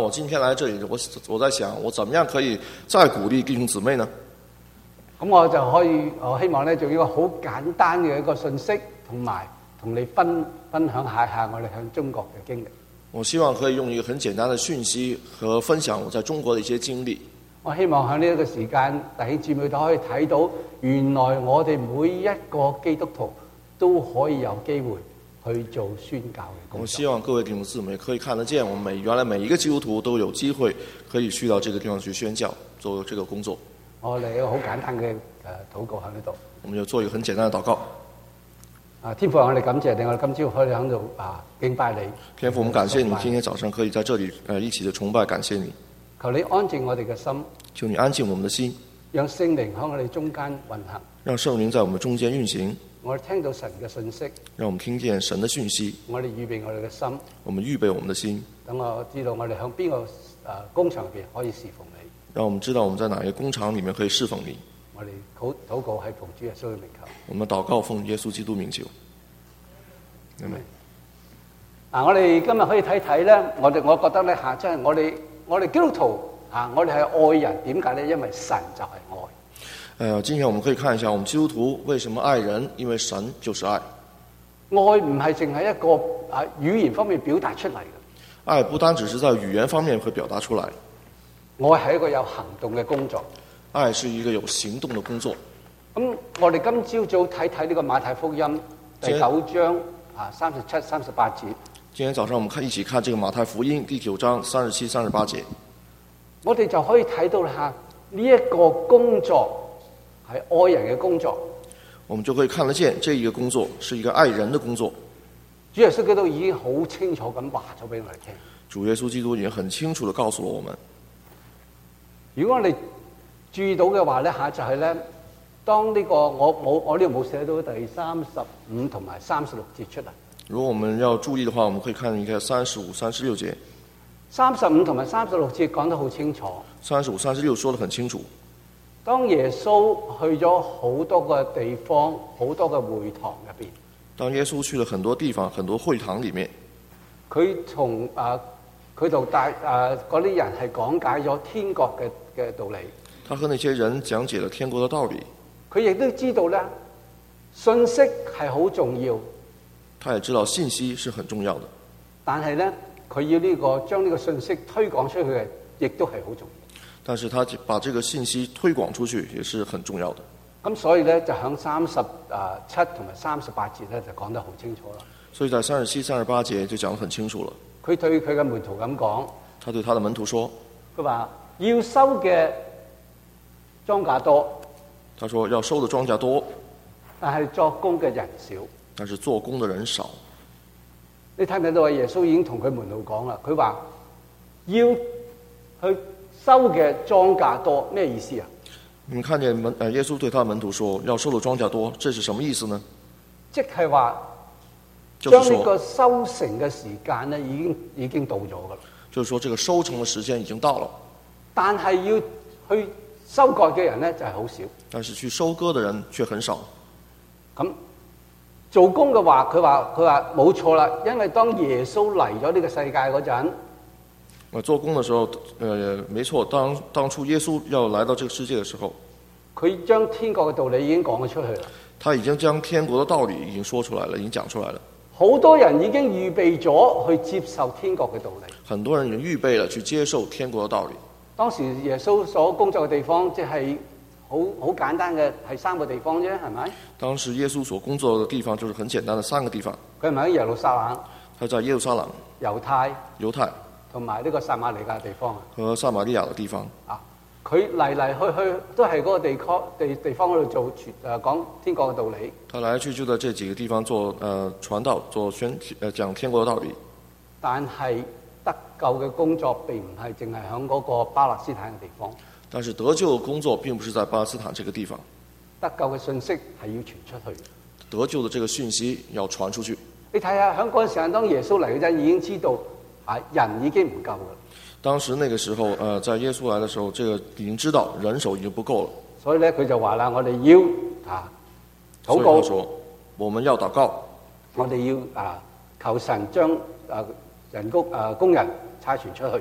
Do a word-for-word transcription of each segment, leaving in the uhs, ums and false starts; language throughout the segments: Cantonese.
我今天來這裡，我我在想，我怎麼樣可以再鼓勵弟兄姊妹呢？ 咁我就可以，我希望咧，做一個好簡單嘅一個信息，同埋同你分分享下下我哋喺中國嘅經歷。 我希望可以用一個很簡單的訊息和分享我在中國的一些經歷。 我希望喺呢一個時間，弟兄姊妹都可以睇到，原來我哋每一個基督徒都可以有機會去做宣教嘅工作。 我希望各位弟兄姊妹可以看得見，我們每原來每一個基督徒都有機會可以去到這個地方去宣教，做這個工作。 我哋一個好簡單嘅誒禱告喺呢度。 我們就做一個很簡單的禱告。 啊，天父，我哋感謝你，我哋今朝可以喺度啊敬拜你。 天父，我們感謝你，今天早上可以在這裡誒一起的崇拜，感謝你。 求你安靜我哋嘅心， 求你安靜我們的心， 讓聖靈喺我哋中間運行， 讓聖靈在我們中間運行。 我哋聽到神嘅信息， 讓我們聽見神的訊息。 我哋預備我哋嘅心， 我們預備我們的心。 等我知道我哋喺邊個誒工場入邊可以侍奉你。 讓我們知道我們在哪一個工廠裡面可以侍奉你。 我哋禱禱告係奉主耶穌嘅名求。 我們禱告奉耶穌基督名求。阿們。 嗱，我哋今日可以睇睇咧，我哋我覺得咧嚇，即係我哋我哋基督徒嚇，我哋係愛人，點解咧？因為神就係愛。 呃，今天我們可以看一下，我們基督徒為什麼愛人？因為神就是愛。 愛唔係淨係一個啊語言方面表達出嚟嘅。 愛不單只是在語言方面會表達出來。 愛係一個有行動嘅工作。 愛是一個有行動的工作。 咁我哋今朝早睇睇呢個馬太福音第九章啊三十七、三十八節。 今天早上我們看一起看這個馬太福音第九章三十七、三十八節。 我哋就可以睇到下呢一個工作係愛人嘅工作。 我們就可以看得見這一個工作是一個愛人的工作。 主耶穌基督已經好清楚咁話咗俾我哋聽。 主耶穌基督已經很清楚地告訴了我們。 如果我哋注意到嘅話咧嚇，就係咧，當呢個我冇我呢度冇寫到第三十五同埋三十六節出嚟。 如果我們要注意的話，我們可以看一下三十五、三十六節。 三十五同埋三十六節講得好清楚。 三十五、三十六說得很清楚。 當耶穌去咗好多個地方，好多個會堂入邊。 當耶穌去了很多地方、很多會堂裡面， 佢同啊佢同大啊嗰啲人係講解咗天國嘅嘅道理。 他和那些人講解了天國的道理。 佢亦都知道咧，信息係好重要。 他也知道信息是很重要的。 但係咧，佢要呢個將呢個信息推廣出去嘅，亦都係好重要。 但是他把這個信息推廣出去也是很重要的。 咁所以咧，就響三十啊七同埋三十八節咧，就講得好清楚啦。 所以在三十七、三十八節就講得很清楚了。 佢對佢嘅門徒咁講， 他對他的門徒說： 佢話要收嘅莊稼多， 他說要收的莊稼多， 但係作工嘅人少。 但是做工的人少。 你睇唔睇到啊？耶穌已經同佢門徒講啦，佢話要去收嘅莊稼多，咩意思啊？ 你們看見門誒耶穌對他的門徒說要收的莊稼多，這是什麼意思呢？ 即係話將呢個收成嘅時間咧，已經已經到咗噶啦。 就是說，這個收成嘅時間已經到了。 但係要去收割嘅人咧，就係好少。 但是去收割的人卻很少。 咁做工嘅話，佢話佢話冇錯啦，因為當耶穌嚟咗呢個世界嗰陣， 我做工嘅時候，呃，沒錯，當當初耶穌要來到這個世界嘅時候， 佢將天國嘅道理已經講咗出去啦。 他已經將天國嘅道理已經說出來了，已經講出來了。 好多人已經預備咗去接受天國嘅道理。 很多人已經預備了去接受天國嘅道理。 當時耶穌所工作嘅地方，即係好好簡單嘅，係三個地方啫，係咪？ 當時耶穌所工作嘅地方就是很簡單的三個地方。 佢係咪喺耶路撒冷？ 他在耶路撒冷、 猶太、 猶太同埋呢個撒瑪利亞嘅地方啊。 和撒瑪利亞嘅地方。 啊，佢嚟嚟去去都係嗰個地區地地方嗰度做傳誒講天國嘅道理。 他來去就在這幾個地方做誒、呃、傳道、做宣誒講天國嘅道理。 但係得救嘅工作並唔係淨係喺嗰個巴勒斯坦嘅地方。 但是得救嘅工作並不是在巴勒斯坦這個地方。 得救嘅信息係要傳出去。 得救的這個訊息要傳出去。 你睇下喺嗰陣時間，當耶穌嚟嗰陣，已經知道啊人已經唔夠啦。 當時那個時候，呃，在耶穌來的時候，這個已經知道人手已經不夠了。 所以咧，佢就話啦：我哋要啊禱告。 所以他說：我們要禱告。 我哋要啊求神將啊人工啊工人差傳出去。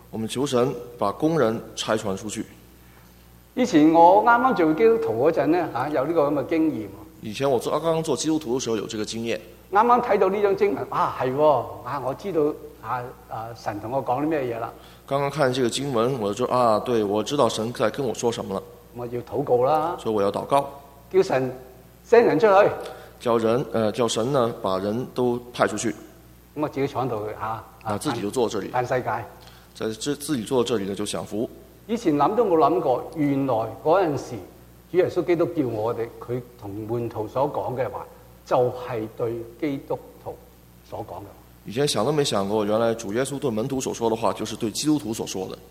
我們求神把工人差傳出去。 以前我啱啱做基督徒嗰陣咧嚇，有呢個咁嘅經驗。 以前我做剛剛做基督徒嘅時候有這個經驗。 啱啱睇到呢張經文，啊係喎，啊我知道啊啊神同我講啲咩嘢啦。 剛剛看這個經文，我就啊，對，我知道神在跟我說什麼了。 我要禱告啦， 所以我要禱告， 叫神 send 人出去， 叫人，呃，叫神呢把人都派出去。 咁我自己坐喺度嚇， 啊，自己就坐這裡， 看世界。 在這自己坐這裡呢就享福。 以前諗都冇諗過，原來嗰陣時主耶穌基督叫我哋，佢同門徒所講嘅話，就係對基督徒所講嘅。 以前想都沒想過，原來主耶穌對門徒所說的話，就是對基督徒所說的。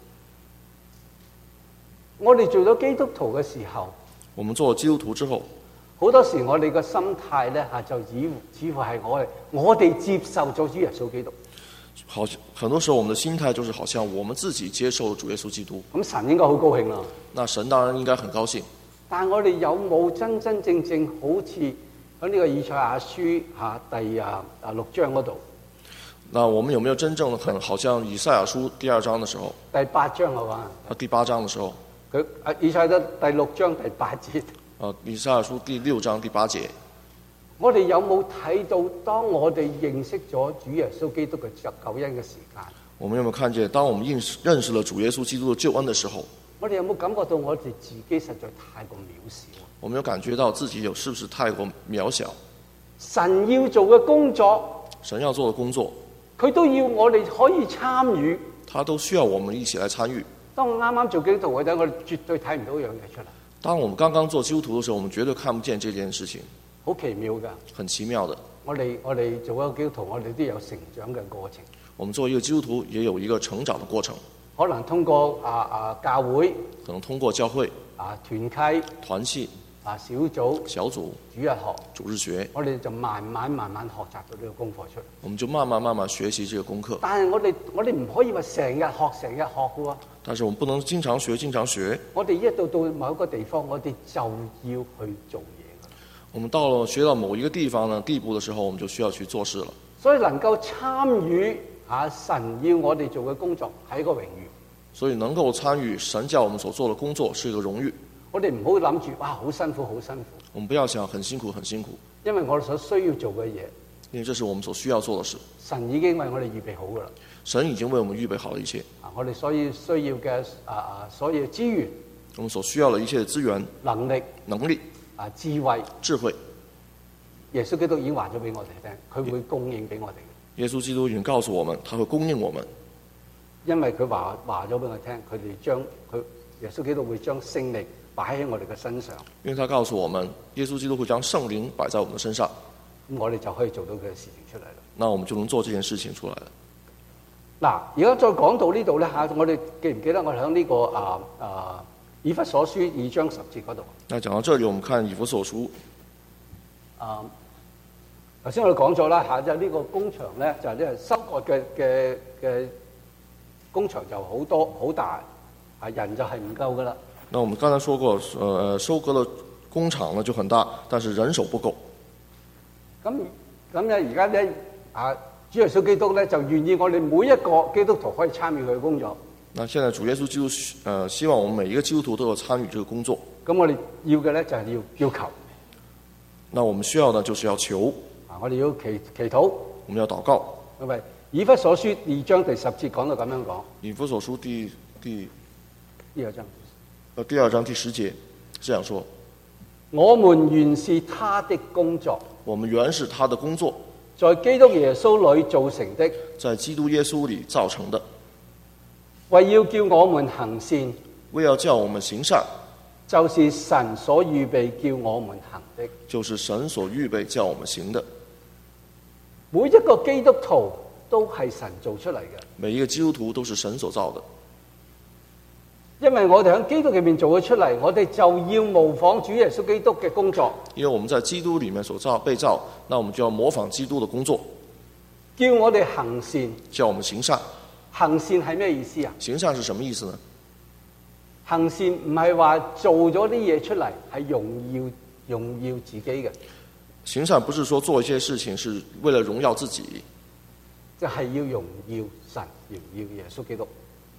我哋做咗基督徒嘅時候， 我們做了基督徒之後， 好多時我哋嘅心態咧嚇，就以似乎係我哋我哋接受咗主耶穌基督。 好，很多時候我們的心態就是好像我們自己接受了主耶穌基督。 咁神應該好高興啦。 那神當然應該很高興。 但係我哋有冇真真正正好似喺呢個以賽亞書嚇第啊啊六章嗰度？ 那我們有沒有真正的很好像以賽亞書第二章的時候？ 第八章係嘛？ 啊，第八章的時候。 佢啊以賽亞書第六章第八節。 啊，以賽亞書第六章第八節。 我哋有冇睇到當我哋認識咗主耶穌基督嘅救恩嘅時間？ 我們有沒有看見當我們認識認識了主耶穌基督的救恩的時候？ 我哋有冇感覺到我哋自己實在太過渺小？ 我們有感覺到自己有是不是太過渺小？ 神要做嘅工作， 神要做的工作， 佢都要我哋可以參與。 他都需要我們一起來參與。 當我啱啱做基督徒嗰陣，我哋絕對睇唔到一樣嘢出嚟。 當我們剛剛做基督徒的時候，我們絕對看不見這件事情。 好奇妙㗎， 很奇妙的。 我哋我哋做一個基督徒，我哋都有成長嘅過程。 我們作為一個基督徒，也有一個成長的過程。 可能通過啊啊教會， 可能通過教會啊團契、 團契啊小組、 小組、 主日學、 主日學， 我哋就慢慢慢慢學習到呢個功課出嚟。 我們就慢慢慢慢學習這個功課。 但係我哋我哋唔可以話成日學成日學嘅喎。 但是我們不能經常學經常學。 我哋一到到某一個地方，我哋就要去做嘢。 我們到了學到某一個地方呢地步的時候，我們就需要去做事了。 所以能夠參與啊神要我哋做嘅工作係一個榮譽。 所以能夠參與神叫我們所做的工作是一個榮譽。 我哋唔好諗住哇好辛苦好辛苦。 我們不要想很辛苦很辛苦。 因為我哋所需要做嘅嘢， 因為這是我們所需要做的事。 神已經為我哋預備好噶啦。 神已經為我們預備好了一切。 啊，我哋所以需要嘅啊啊所有資源， 我們所需要的一切的資源、 能力、 能力、 啊智慧、 智慧， 耶穌基督已經話咗俾我哋聽，佢會供應俾我哋嘅。 耶穌基督已經告訴我們，他會供應我們。 因為佢話話咗俾我聽，佢哋將佢耶穌基督會將聖靈擺喺我哋嘅身上。 因為他告訴我們，耶穌基督會將聖靈擺在我們的身上， 咁我哋就可以做到佢嘅事情出嚟啦。 那我們就能做這件事情出來了。 嗱，而家再講到呢度咧嚇，我哋記唔記得我哋喺呢個啊啊以弗所書二章十節嗰度？ 那講到這裡，我們看以弗所書。 啊，頭先我哋講咗啦嚇，即係呢個工場咧，就係呢個收割嘅嘅嘅工場就好多好大，啊人就係唔夠噶啦。 那我們剛才說過，呃，收割的工廠呢就很大，但是人手不夠。 咁咁咧，而家咧啊，主耶穌基督咧就願意我哋每一個基督徒可以參與佢嘅工作。 那現在主耶穌基督，呃，希望我們每一個基督徒都有參與這個工作。 咁我哋要嘅咧就係要要求。 那我們需要呢，就是要求。 啊，我哋要祈祈禱。 我們要禱告。 因為以弗所書二章第十節講到咁樣講。 以弗所書第第第二章。 呃，第二章第十節這樣說： 我們原是他的工作。 我們原是他的工作， 在基督耶穌裏造成的。 在基督耶穌裏造成的。 為要叫我們行善。 為要叫我們行善。 就是神所預備叫我們行的。 就是神所預備叫我們行的。 每一個基督徒都係神做出嚟嘅。 每一個基督徒都是神所造的。 因為我哋喺基督裏面做咗出嚟，我哋就要模仿主耶穌基督嘅工作。 因為我們在基督裏面所造被造，那我們就要模仿基督的工作。 叫我哋行善。 叫我們行善。 行善係咩意思啊？ 行善是什麼意思呢？ 行善唔係話做咗啲嘢出嚟係榮耀榮耀自己嘅。 行善不是說做一些事情是為了榮耀自己， 就係要榮耀神，榮耀耶穌基督。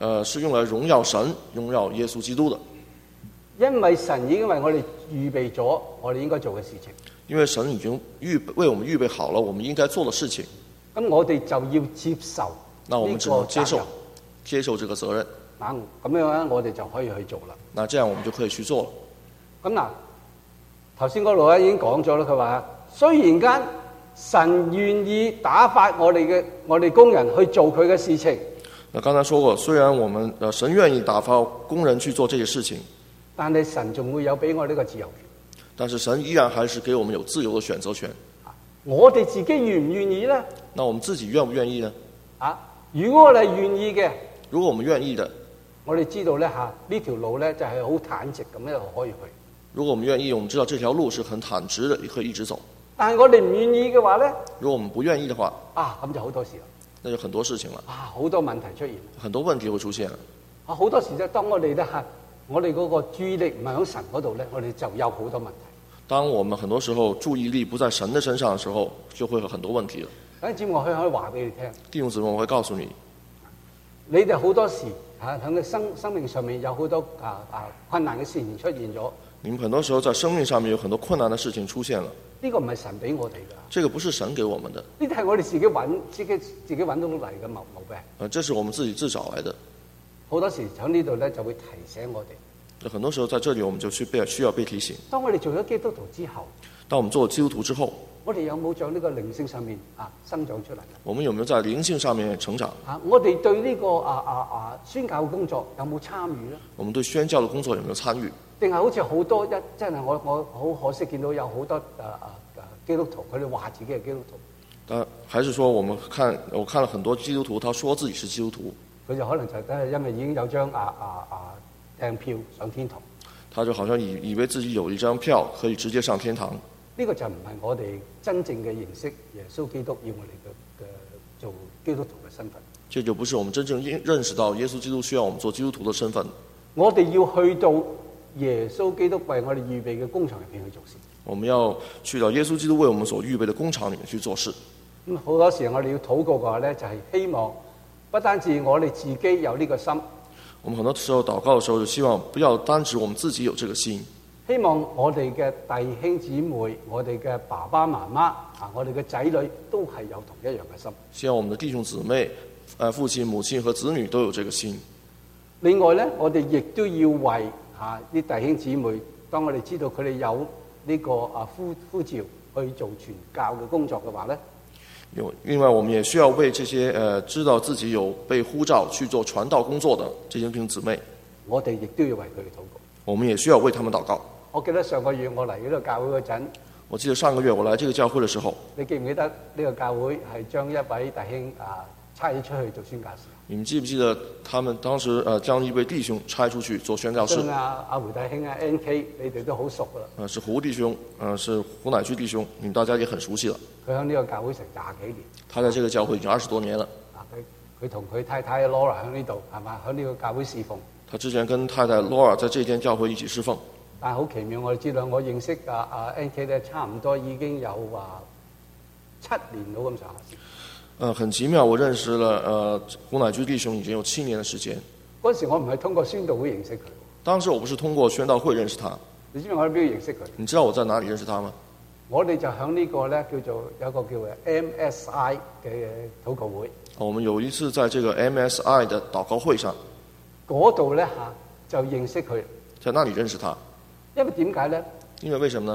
呃，是用來榮耀神、榮耀耶穌基督的。 因為神已經為我哋預備咗我哋應該做嘅事情。 因為神已經預為我們預備好了我們應該做的事情。 咁我哋就要接受那我們只能接受呢接受這個責任。 嗱，咁樣咧，我哋就可以去做啦。 那這樣我們就可以去做了。 咁嗱，頭先嗰度咧已經講咗啦，佢話雖然間神願意打發我哋嘅我哋工人去做佢嘅事情。 那剛才說過，雖然我們呃神願意打發工人去做這些事情， 但係神仲會有俾我呢個自由權。 但是神依然還是給我們有自由的選擇權。 我哋自己願唔願意呢？ 那我們自己願不願意呢？ 啊，如果我哋願意嘅， 如果我們願意的， 我哋知道咧嚇呢條路咧就係好坦直咁一路可以去。 如果我們願意，我們知道這條路是很坦直的，也可以一直走。 但係我哋唔願意嘅話咧， 如果我們不願意的話， 啊咁就好多事啦。 那就很多事情了。 啊，好多問題出現。 很多問題會出現。 啊，好多時就當我哋咧嚇，我哋嗰個注意力唔係喺神嗰度咧，我哋就有好多問題。 當我們很多時候注意力不在神的身上的時候，就會有很多問題了。 等陣我可以可以話俾你聽。 弟兄姊妹，我會告訴你， 你哋好多時嚇喺你生生命上面有好多啊啊困難嘅事情出現咗。 你們很多時候在生命上面有很多困難的事情出現了。 呢個唔係神俾我哋㗎。 這個不是神給我們的。 呢啲係我哋自己揾自己自己揾到嚟嘅毛毛病。 呃，這是我們自己自找來的。 好多時喺呢度咧就會提醒我哋。 很多時候在這裡我們就需被需要被提醒。 當我哋做咗基督徒之後， 當我們做了基督徒之後， 我哋有冇在呢個靈性上面啊生長出嚟？ 我們有沒有在靈性上面成長？ 啊，我哋對呢個啊啊啊宣教嘅工作有冇參與咧？ 我們對宣教的工作有沒有參與？ 定係好似好多一真係我我好可惜見到有好多啊啊啊基督徒佢哋話自己係基督徒。 但還是說我們看我看了很多基督徒，他說自己是基督徒， 佢就可能就係因為已經有張啊啊啊訂票上天堂。 他就好像以以為自己有一張票可以直接上天堂。 呢個就唔係我哋真正嘅認識耶穌基督要我哋嘅嘅做基督徒嘅身份。 這就不是我們真正認識到耶穌基督需要我們做基督徒的身份。 我哋要去到耶穌基督為我哋預備嘅工場入邊去做事。 我們要去到耶穌基督為我們所預備的工場裡面去做事。 咁好多時我哋要禱告嘅話咧，就係希望不單止我哋自己有呢個心。 我們很多時候禱告的時候，就希望不要單指我們自己有這個心。 希望我哋嘅弟兄姊妹、我哋嘅爸爸媽媽啊、我哋嘅仔女都係有同一樣嘅心。 希望我們的弟兄姊妹、誒父親、母親和子女都有這個心。 另外咧，我哋亦都要為啊啲弟兄姊妹，當我哋知道佢哋有呢個啊呼呼召去做傳教嘅工作嘅話咧。 有，另外我們也需要為這些呃知道自己有被呼召去做傳道工作的這些弟兄姊妹， 我哋亦都要為佢哋禱告。 我們也需要為他們禱告。 我記得上個月我嚟呢個教會嗰陣， 我記得上個月我來這個教會的時候， 你記唔記得呢個教會係將一位弟兄啊差咗出去做宣教士？ 你們記不記得他們當時呃將一位弟兄差出去做宣教士？ 啊，阿胡弟兄啊 ，N K， 你哋都好熟噶啦。 呃，是胡弟兄，呃，是胡乃居弟兄，你們大家也很熟悉了。 佢喺呢個教會成廿幾年。 他在這個教會已經二十多年了。 啊，佢佢同佢太太 Laura 喺呢度係嘛？喺呢個教會侍奉。 他之前跟太太 Laura 在這間教會一起侍奉。 但係好奇妙，我哋知道我認識啊啊 N K 咧，差唔多已經有話七年到咁上下時。呃， 很奇妙，我認識了呃胡乃居弟兄已經有七年的時間。 嗰時我唔係通過宣道會認識佢。 當時我不是通過宣道會認識他。 你知唔知我喺邊度認識佢？ 你知道我在哪裡認識他嗎？ 我哋就喺呢個咧叫做有一個叫做 M S I 嘅禱告會。 我們有一次在這個 M S I 的禱告會上， 嗰度咧嚇就認識佢。 在那裡認識他。 因為點解咧？ 因為為什麼呢？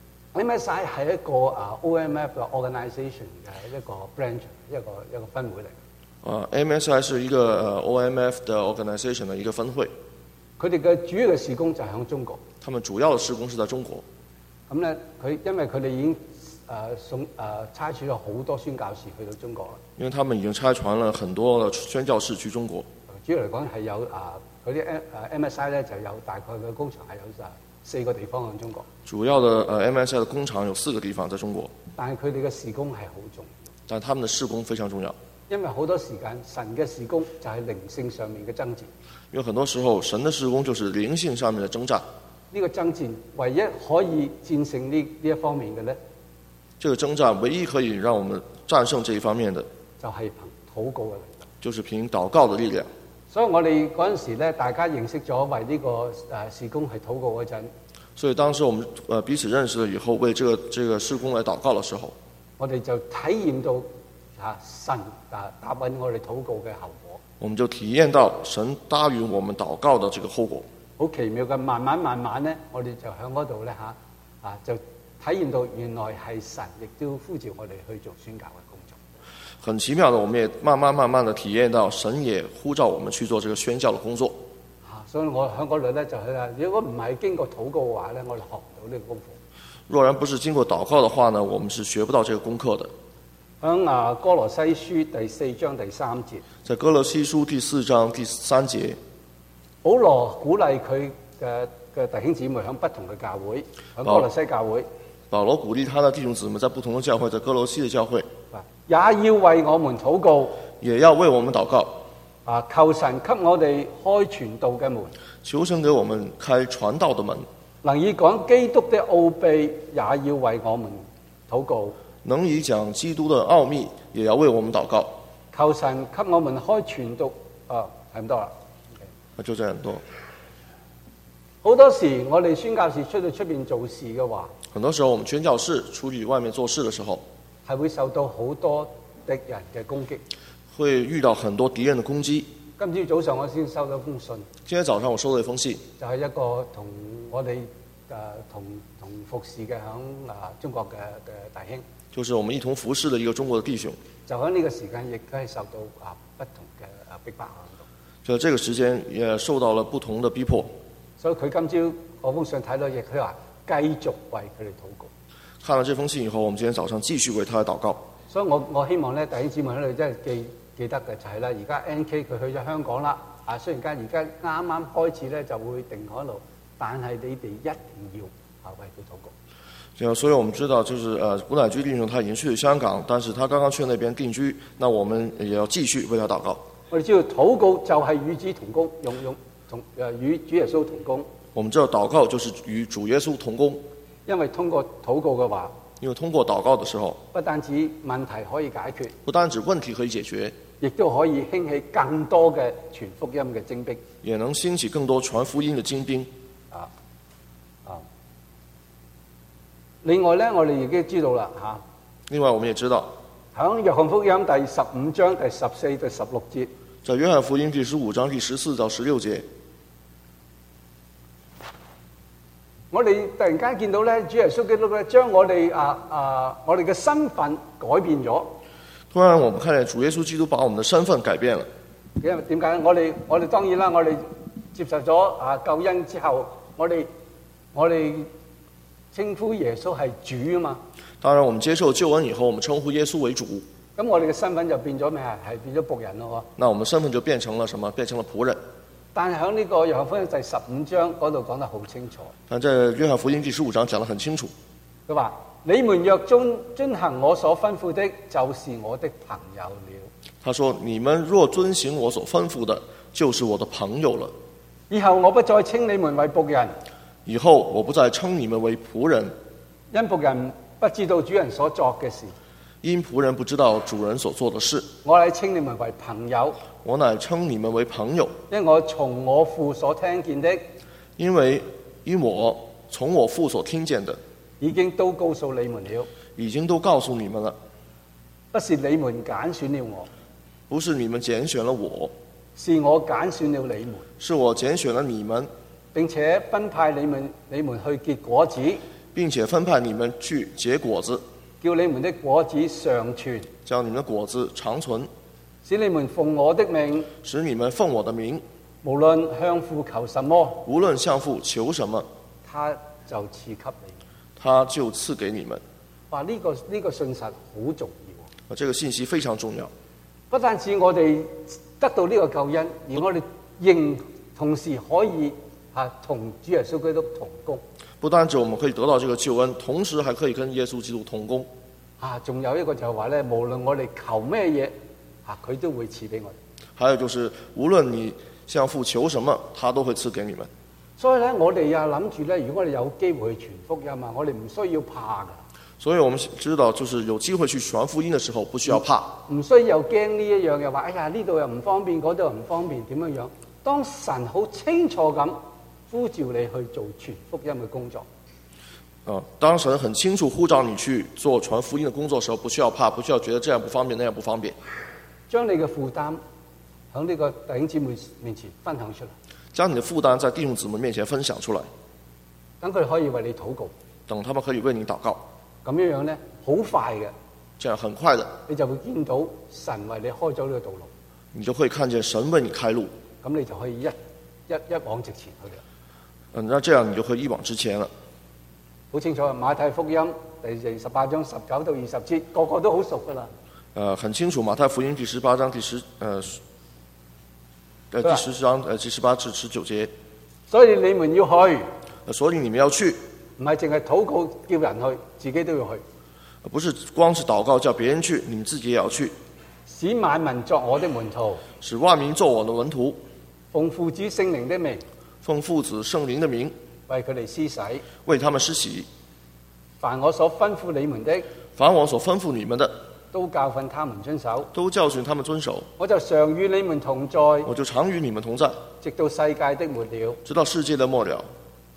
M S I 係一個啊 O M F 嘅 organisation 嘅一個 branch， 一個一個分會嚟。 啊 ，M S I 是一個呃 O M F 的 organisation 的一個分會。 佢哋嘅主要嘅事工就係喺中國。 他們主要的事工是在中國。 咁咧，佢因為佢哋已經誒、呃、送誒、呃、差傳咗好多宣教士去到中國啦。 因為他們已經差傳了很多的宣教士去中國。 主要嚟講係有啊嗰啲 M 誒 M S I 咧就有大概嘅工廠係有誒四個地方喺中國。 主要的誒 M S I 的工廠有四個地方在中國。 但係佢哋嘅事工係好重要。 但他們的事工非常重要。 因為好多時間神嘅事工就係靈性上面嘅爭戰。 因為很多時候神的事工就是靈性上面的征戰。 呢個爭戰唯一可以戰勝呢呢一方面嘅咧， 這個征戰唯一可以讓我們戰勝這一方面的， 就係憑禱告嘅力量， 就是憑禱告的力量。 所以我哋嗰陣時咧，大家認識咗為呢個誒事工係禱告嗰陣， 所以當時我們呃彼此認識了以後，為這個這個事工來禱告的時候， 我哋就體驗到啊神啊答應我哋禱告嘅後果。 我們就體驗到神答應我們禱告的這個後果。 好奇妙嘅，慢慢慢慢咧，我哋就喺嗰度咧嚇啊，就體驗到原來係神亦都呼召我哋去做宣教嘅工作。 很奇妙的，我們也慢慢慢慢的體驗到神也呼召我們去做這個宣教的工作。 啊，所以我喺嗰度咧就係啦，如果唔係經過禱告嘅話咧，我哋學唔到呢個功課。 若然不是經過禱告的話呢，我們是學不到這個功課的。 喺啊哥羅西書第四章第三節， 在哥羅西書第四章第三節， 保羅鼓勵佢嘅嘅弟兄姊妹喺不同嘅教會，喺哥羅西教會。 保羅鼓勵他的弟兄姊妹在不同的教會，在哥羅西的教會， 也要為我們禱告， 也要為我們禱告。 啊，求神給我哋開傳道嘅門， 求神給我們開傳道的門。 能以講基督的奧秘，也要為我們禱告。 能以講基督的奧秘，也要為我們禱告。 求神給我們開傳道，啊，係咁多啦。 那就這樣多。 好多時我哋宣教士出到出邊做事嘅話， 很多時候我們宣教士出去外面做事的時候， 係會受到好多敵人嘅攻擊， 會遇到很多敵人的攻擊。 今朝早上我先收到封信， 今天早上我收到一封信， 就係一個同我哋誒同同服侍嘅響啊中國嘅嘅弟兄， 就是我們一同服侍的一個中國的弟兄， 就喺呢個時間亦都係受到啊不同嘅啊逼迫喺度。 就這個時間也受到了不同的逼迫。 所以佢今朝嗰封信睇到，亦佢話繼續為佢哋禱告。 看了這封信以後，我們今天早上繼續為他禱告。 所以我我希望咧，弟兄姊妹喺度真係記記得嘅就係咧，而家 N K 佢去咗香港啦。啊，雖然間而家啱啱開始咧就會定海路，但係你哋一定要啊為佢禱告。 所以我們知道，就是呃，古乃居弟兄他已經去了香港，但是他剛剛去那邊定居，那我們也要繼續為他禱告。 我哋知道禱告就係與主同工，用用同誒與主耶穌同工。 我們知道禱告就是與主耶穌同工， 因為通過禱告嘅話， 因為通過禱告的時候， 不單止問題可以解決， 不單止問題可以解決， 亦都可以興起更多嘅傳福音嘅精兵， 也能興起更多傳福音嘅精兵。 啊啊！另外咧，我哋已經知道啦嚇。 另外，我們也知道， 喺約翰福音第十五章第十四到十六節， 在約翰福音第十五章第十四到十六節， 我哋突然間見到咧，主耶穌基督咧將我哋啊啊我哋嘅身份改變咗。 突然，我們看見主耶穌基督把我們的身份改變了。 因為點解？我哋我哋當然啦，我哋接受咗啊救恩之後，我哋我哋稱呼耶穌係主啊嘛。 當然，我們接受救恩以後，我們稱呼耶穌為主。 咁我哋嘅身份就變咗咩啊？係變咗僕人咯。 那我們身份就變成了什麼？變成了僕人。 但係喺呢個約翰福音第十五章嗰度講得好清楚。 但在約翰福音第十五章講得很清楚。 佢話：你們若遵遵行我所吩咐的，就是我的朋友了。 他說：你們若遵行我所吩咐的，就是我的朋友了。 以後我不再稱你們為僕人。 以後我不再稱你們為僕人。 因僕人不知道主人所作嘅事。 因僕人不知道主人所做的事。 我乃稱你們為朋友。 我乃稱你們為朋友。 因我從我父所聽見的。 因為因我從我父所聽見的。 已經都告訴你們了。 已經都告訴你們了。 不是你們揀選了我。 不是你們揀選了我。 是我揀選了你們。 是我揀選了你們。 並且分派你們你們去結果子。 並且分派你們去結果子。 叫你們的果子常存。 叫你們的果子長存。 使你們奉我的名。 使你們奉我的名。 無論向父求什麼。 無論向父求什麼。 他就賜給你。 他就賜給你們。 哇！呢個呢個信實好重要。 啊，這個信息非常重要。 不單止我哋得到呢個救恩，而我哋仍同時可以啊同主耶穌基督同工。 不單止我們可以得到這個救恩，同時還可以跟耶穌基督同工。 啊，仲有一個就係話咧，無論我哋求咩嘢，啊，佢都會賜俾我哋。 還有就是，無論你向父求什麼，他都會賜給你們。 所以咧，我哋啊諗住咧，如果我哋有機會去傳福音啊，我哋唔需要怕噶。 所以我們知道，就是有機會去傳福音的時候，不需要怕， 唔需要驚呢一樣，又話哎呀呢度又唔方便，嗰度又唔方便，點樣樣？當神好清楚咁呼召你去做傳福音嘅工作。 啊，當神很清楚呼召你去做傳福音的工作的時候，不需要怕，不需要覺得這樣不方便，那樣不方便。 將你嘅負擔喺呢個弟兄姊妹面前分享出嚟， 將你的負擔在弟兄姊妹面前分享出來， 等佢哋可以為你禱告， 等他們可以為你禱告。 咁樣樣咧，好快嘅， 這樣很快的， 你就會見到神為你開咗呢個道路， 你就會看見神為你開路， 咁你就可以一一一往直前去嘅。 嗯，那這樣你就會一往直前了。 好清楚，馬太福音第十八章十九到二十節，個個都好熟噶啦。 呃，很清楚，馬太福音第十八章第十，呃，呃第十章呃第十八至十九節。 所以你們要去， 所以你們要去， 唔係淨係禱告叫人去，自己都要去。 不是光是禱告叫別人去，你們自己也要去。 使萬民作我的門徒， 使萬民作我的門徒， 奉父子聖靈的名， 奉父子聖靈的名， 為佢哋施洗， 為他們施洗。 凡我所吩咐你們的， 凡我所吩咐你們的， 都教訓他們遵守， 都教訓他們遵守。 我就常與你們同在， 我就常與你們同在， 直到世界的末了。 直到世界的末了。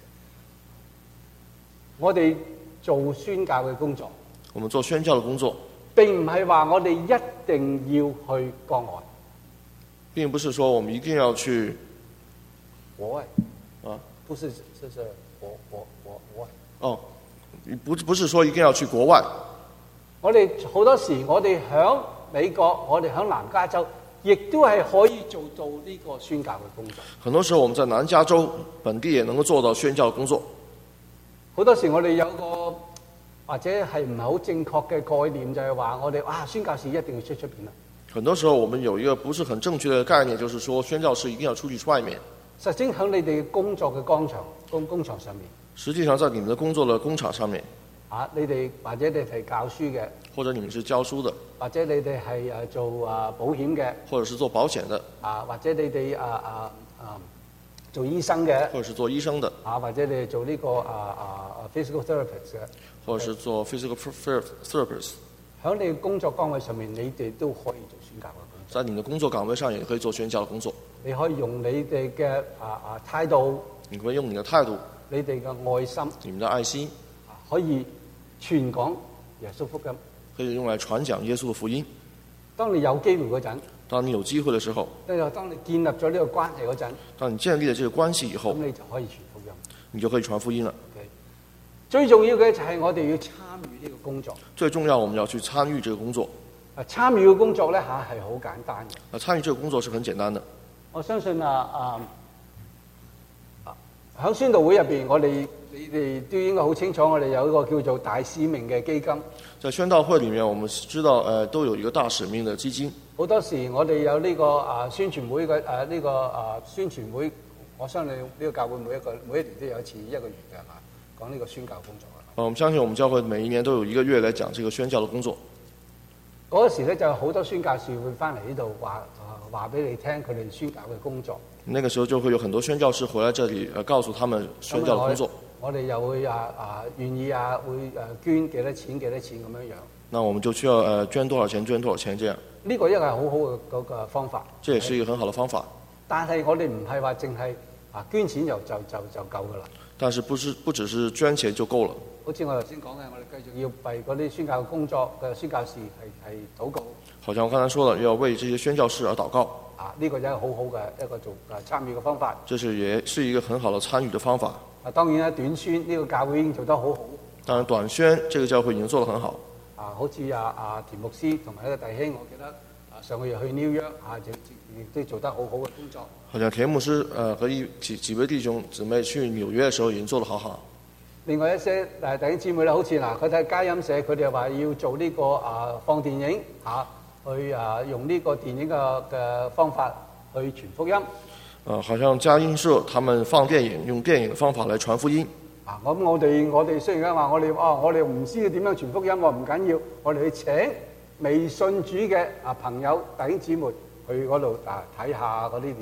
我哋做宣教嘅工作， 我們做宣教的工作， 並唔係話我哋一定要去國外， 並不是說我們一定要去國外啊， 不是，是是國國國國外。 哦，不不是說一定要去國外。 我哋好多時，我哋響美國，我哋響南加州，亦都係可以做到呢個宣教嘅工作。 很多時候我們在南加州本地也能夠做到宣教的工作。 好多時我哋有個或者係唔係好正確嘅概念，就係話我哋啊宣教士一定要出出邊啦。 很多時候我們有一個不是很正確的概念，就是說宣教士一定要出去外面。 實際喺你哋工作嘅工場工工場上面， 實際上在你們的工作的工廠上面， 啊，你哋或者你哋係教書嘅， 或者你們是教書的， 或者你哋係誒做啊保險嘅， 或者是做保險的， 啊，或者你哋啊啊啊做醫生嘅， 或者是做醫生的， 啊，或者你哋做呢、這個啊啊啊 physical therapist 嘅， 或者是做 physical therapist。 喺你嘅工作崗位上面，你哋都可以做宣教嘅工作。 在你的工作崗位上也可以做宣教的工作。 你可以用你哋嘅啊啊態度， 你可以用你的態度， 你哋嘅愛心， 你們的愛心， 可以傳講耶穌福音。 可以用來傳講耶穌的福音。 當你有機會嗰陣， 當你有機會的時候， 即係當你建立咗呢個關係嗰陣， 當你建立了這個關係以後， 咁你就可以傳福音， 你就可以傳福音了。 Okay. 最重要嘅就係我哋要參與呢個工作。最重要，我們要去參與這個工作。 啊，參與嘅工作咧嚇係好簡單嘅。 啊，參與這個工作是很簡單的。 我相信啊啊，喺宣道會入邊，我哋你哋都應該好清楚，我哋有一個叫做大使命嘅基金。 在宣道會裡面，我們知道，誒、呃，都有一個大使命的基金。 好多時我哋有呢、這個啊宣傳會嘅誒呢個啊宣傳會，我相信呢個教會每一個每一年都有一次一個月嘅嚇講呢個宣教工作。 啊，我們相信我們教會每一年都有一個月來講這個宣教的工作。 嗰時咧就有好多宣教士會翻嚟呢度話話俾你聽佢哋宣教嘅工作。 那個時候就會有很多宣教士回來這裡，呃，告訴他們宣教的工作。 我哋又會啊啊願意啊會誒捐幾多錢幾多錢咁樣樣。 那我們就需要呃捐多少錢捐多少錢這樣。 呢個一個係好好嘅嗰個方法。 這也是一個很好的方法。 但係我哋唔係話淨係啊捐錢就就就就夠㗎啦。 但是不是不只是捐錢就夠了。 好似我頭先講嘅，我哋繼續要為嗰啲宣教工作嘅宣教士係係禱告。 好像我剛才說了，要為這些宣教士而禱告。 啊，呢、這個真係好好嘅一個做啊參與嘅方法。 這是也是一個很好的參與的方法。 啊，當然啦，短宣呢、這個教會已經做得好好。 當然，短宣這個教會已經做得很好。 啊，好似啊啊田牧師同埋一個弟兄，我記得啊上個月去紐約啊，亦亦都做得好好嘅工作。 好像田牧師呃和一幾幾位弟兄姊妹去紐約嘅時候已經做得好好。另外一些誒弟兄姊妹咧，好似嗱，佢睇佳音社，佢哋話要做呢、這個啊放電影嚇、啊，去啊用呢個電影嘅嘅方法去傳福音。呃，好像佳音社，他們放電影，用電影嘅方法來傳福音。啊，咁我哋我哋雖然話我哋哦，我哋唔知道點樣傳福音，我唔緊要，我哋去請微信主嘅啊朋友弟兄姊妹去嗰度啊睇下嗰啲電影，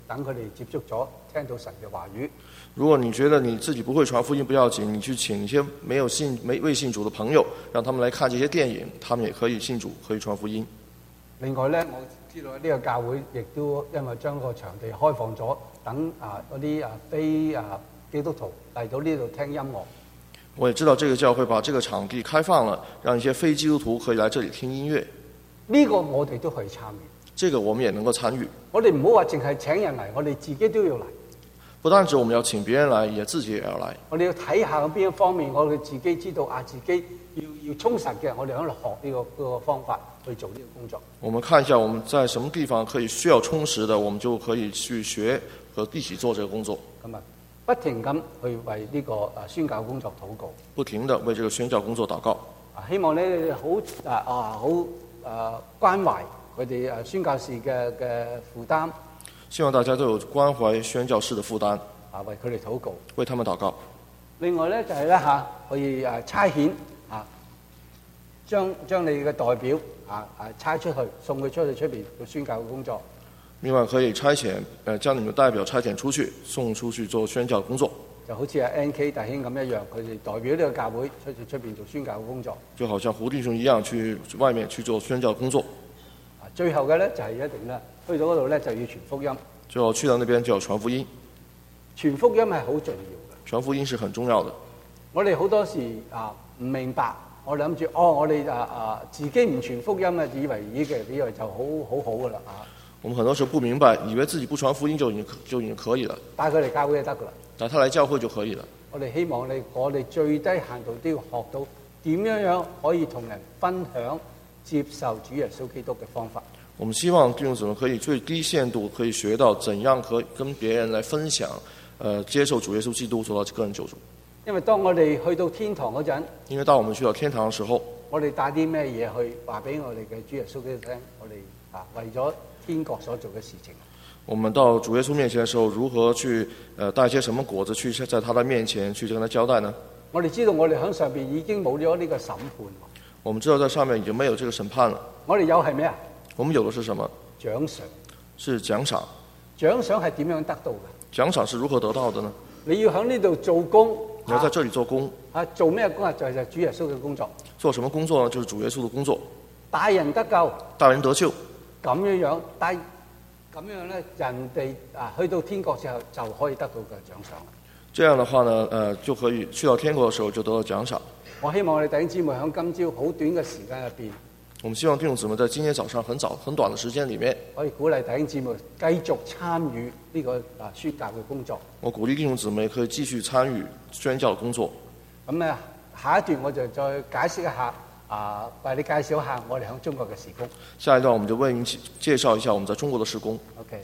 等佢哋接觸咗，聽到神嘅話語。 如果你覺得你自己不會傳福音不要緊，你去請一些沒有信、沒未信主的朋友，讓他們來看這些電影，他們也可以信主，可以傳福音。 另外咧，我知道呢個教會亦都因為將個場地開放咗，等啊嗰啲啊非啊基督徒嚟到呢度聽音樂。 我也知道這個教會把這個場地開放了，讓一些非基督徒可以來這裡聽音樂。 呢個我哋都可以參與。 這個我們也能夠參與。 我哋唔好話淨係請人嚟，我哋自己都要嚟。 不單止我們要請別人來，也自己也要來。 我哋要睇下邊一方面，我哋自己知道啊，自己要要充實嘅，我哋喺度學呢個呢個方法去做呢個工作。 我們看一下我們在什麼地方可以需要充實的，我們就可以去學和一起做這個工作。 咁啊，不停咁去為呢個啊宣教工作禱告， 不停地為這個宣教工作禱告。 啊，希望你哋好啊啊好啊關懷佢哋啊宣教士嘅嘅負擔。 希望大家都有關懷宣教士的負擔， 啊，為佢哋禱告， 為他們禱告。 另外咧就係咧嚇，可以誒差遣啊，將將你嘅代表啊啊差出去，送佢出去出邊做宣教嘅工作。 另外可以差遣誒將你們代表差遣出去，送出去做宣教工作。 就好似阿 N K 弟兄咁一樣，佢哋代表呢個教會出去出邊做宣教嘅工作。 就好像胡弟兄一樣，去外面去做宣教工作。 啊，最後嘅咧就係一定咧。去到嗰度咧就要傳福音， 最後去到那邊就要傳福音。 傳福音係好重要嘅。 傳福音是很重要的。 我哋好多時啊唔明白，我哋諗住哦，我哋啊啊自己唔傳福音啊，以為已經以為就好好好噶啦啊。 我們很多時候不明白，以為自己不傳福音就已經就已經可以了。 帶佢嚟教會就得噶啦。 帶他來教會就可以了。 我哋希望你，我哋最低限度都要學到點樣樣可以同人分享、接受主耶穌基督嘅方法。 我們希望弟兄姊妹可以最低限度可以學到怎樣可以跟別人來分享，呃，接受主耶穌基督，做到個人救主。 因為當我哋去到天堂嗰陣， 因為當我們去到天堂嘅時候， 我哋帶啲咩嘢去話俾我哋嘅主耶穌基督聽？我哋啊為咗天國所做嘅事情。 我們到主耶穌面前嘅時候，如何去呃帶些什麼果子去在他的面前去跟他交代呢？ 我哋知道我哋喺上邊已經冇咗呢個審判。 我們知道在上面已經沒有這個審判了。 我哋有係咩啊？ 我們有的是什麼？ 獎賞。 是獎賞。 獎賞係點樣得到嘅？ 獎賞是如何得到的呢？ 你要喺呢度做工。 你要在這裡做工。 啊，做咩工啊？就係、是、主耶穌嘅工作。 做什麼工作呢？就是主耶穌的工作。 帶人得救。 帶人得救。 咁樣樣，帶咁樣咧，人哋啊去到天國之後就可以得到嘅獎賞。 這樣的話呢，呃，就可以去到天國嘅時候就得到獎賞。 我希望我哋弟兄姊妹喺今朝好短嘅時間入邊。 我們希望弟兄姊妹在今天早上很早、很短的時間裡面， 可以鼓勵弟兄姊妹繼續參與呢個啊宣教嘅工作。 我鼓勵弟兄姊妹可以繼續參與宣教嘅工作。 咁咧，下一段我就再解釋一下啊，為你介紹一下我哋喺中國嘅事工。 下一段我們就為您介紹一下我們在中國嘅事工。 OK。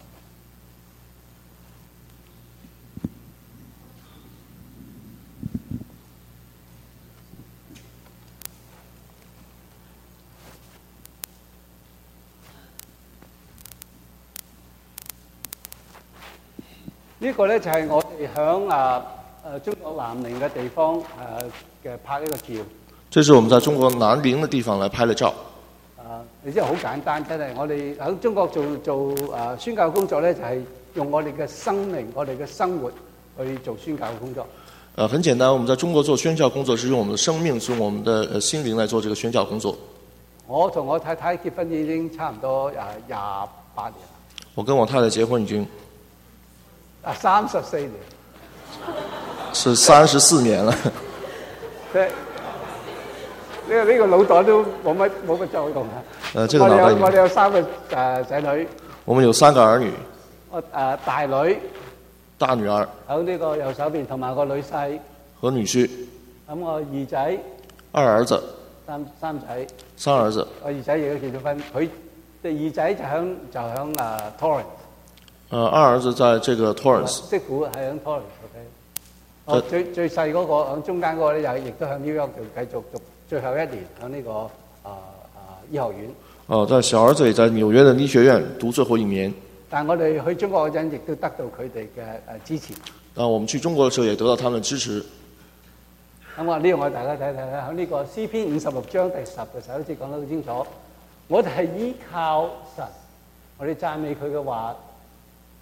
呢個咧就係我哋響啊誒中國南寧嘅地方誒嘅拍呢個照。 這是我們在中國南寧嘅地方來拍嘅照。 啊，你真係好簡單，真係我哋喺中國做做誒宣教工作咧，就係用我哋嘅生命、我哋嘅生活去做宣教嘅工作。 誒，很簡單，我們在中國做宣教工作是用我們的生命、是用我們的誒心靈來做這個宣教工作。 我同我太太結婚已經差唔多誒廿八年。 我跟我太太結婚已經。 啊，三十四年， 是三十四年了。 即係呢個呢個腦袋都冇乜冇乜作用啊。 誒，這個腦袋。我哋有我哋有三個誒仔女。 我們有三個兒女。 我誒大女。 大女兒。 喺呢個右手邊，同埋個女婿。 和女婿。 咁我二仔。 二兒子。 三三仔。 三兒子。 我二仔亦都結咗婚，佢第二仔就響就響誒 Torrance。 呃，二兒子在這個 Torrance。 職府係響 Torrance，OK。哦，最最細嗰個響中間嗰個咧，又亦都響 New York 度繼續讀最後一年響呢個啊啊醫學院。哦， 在小兒子也在紐約的醫學院讀最後一年。 但係我哋去中國嗰陣，亦都得到佢哋嘅誒支持。 啊，我們去中國嘅時候也得到他們的支持。 咁我呢個我大家睇睇啦，響呢個詩篇五十六章第十嘅時候，好似講得好清楚。 ，我哋係依靠神，我哋讚美佢嘅話，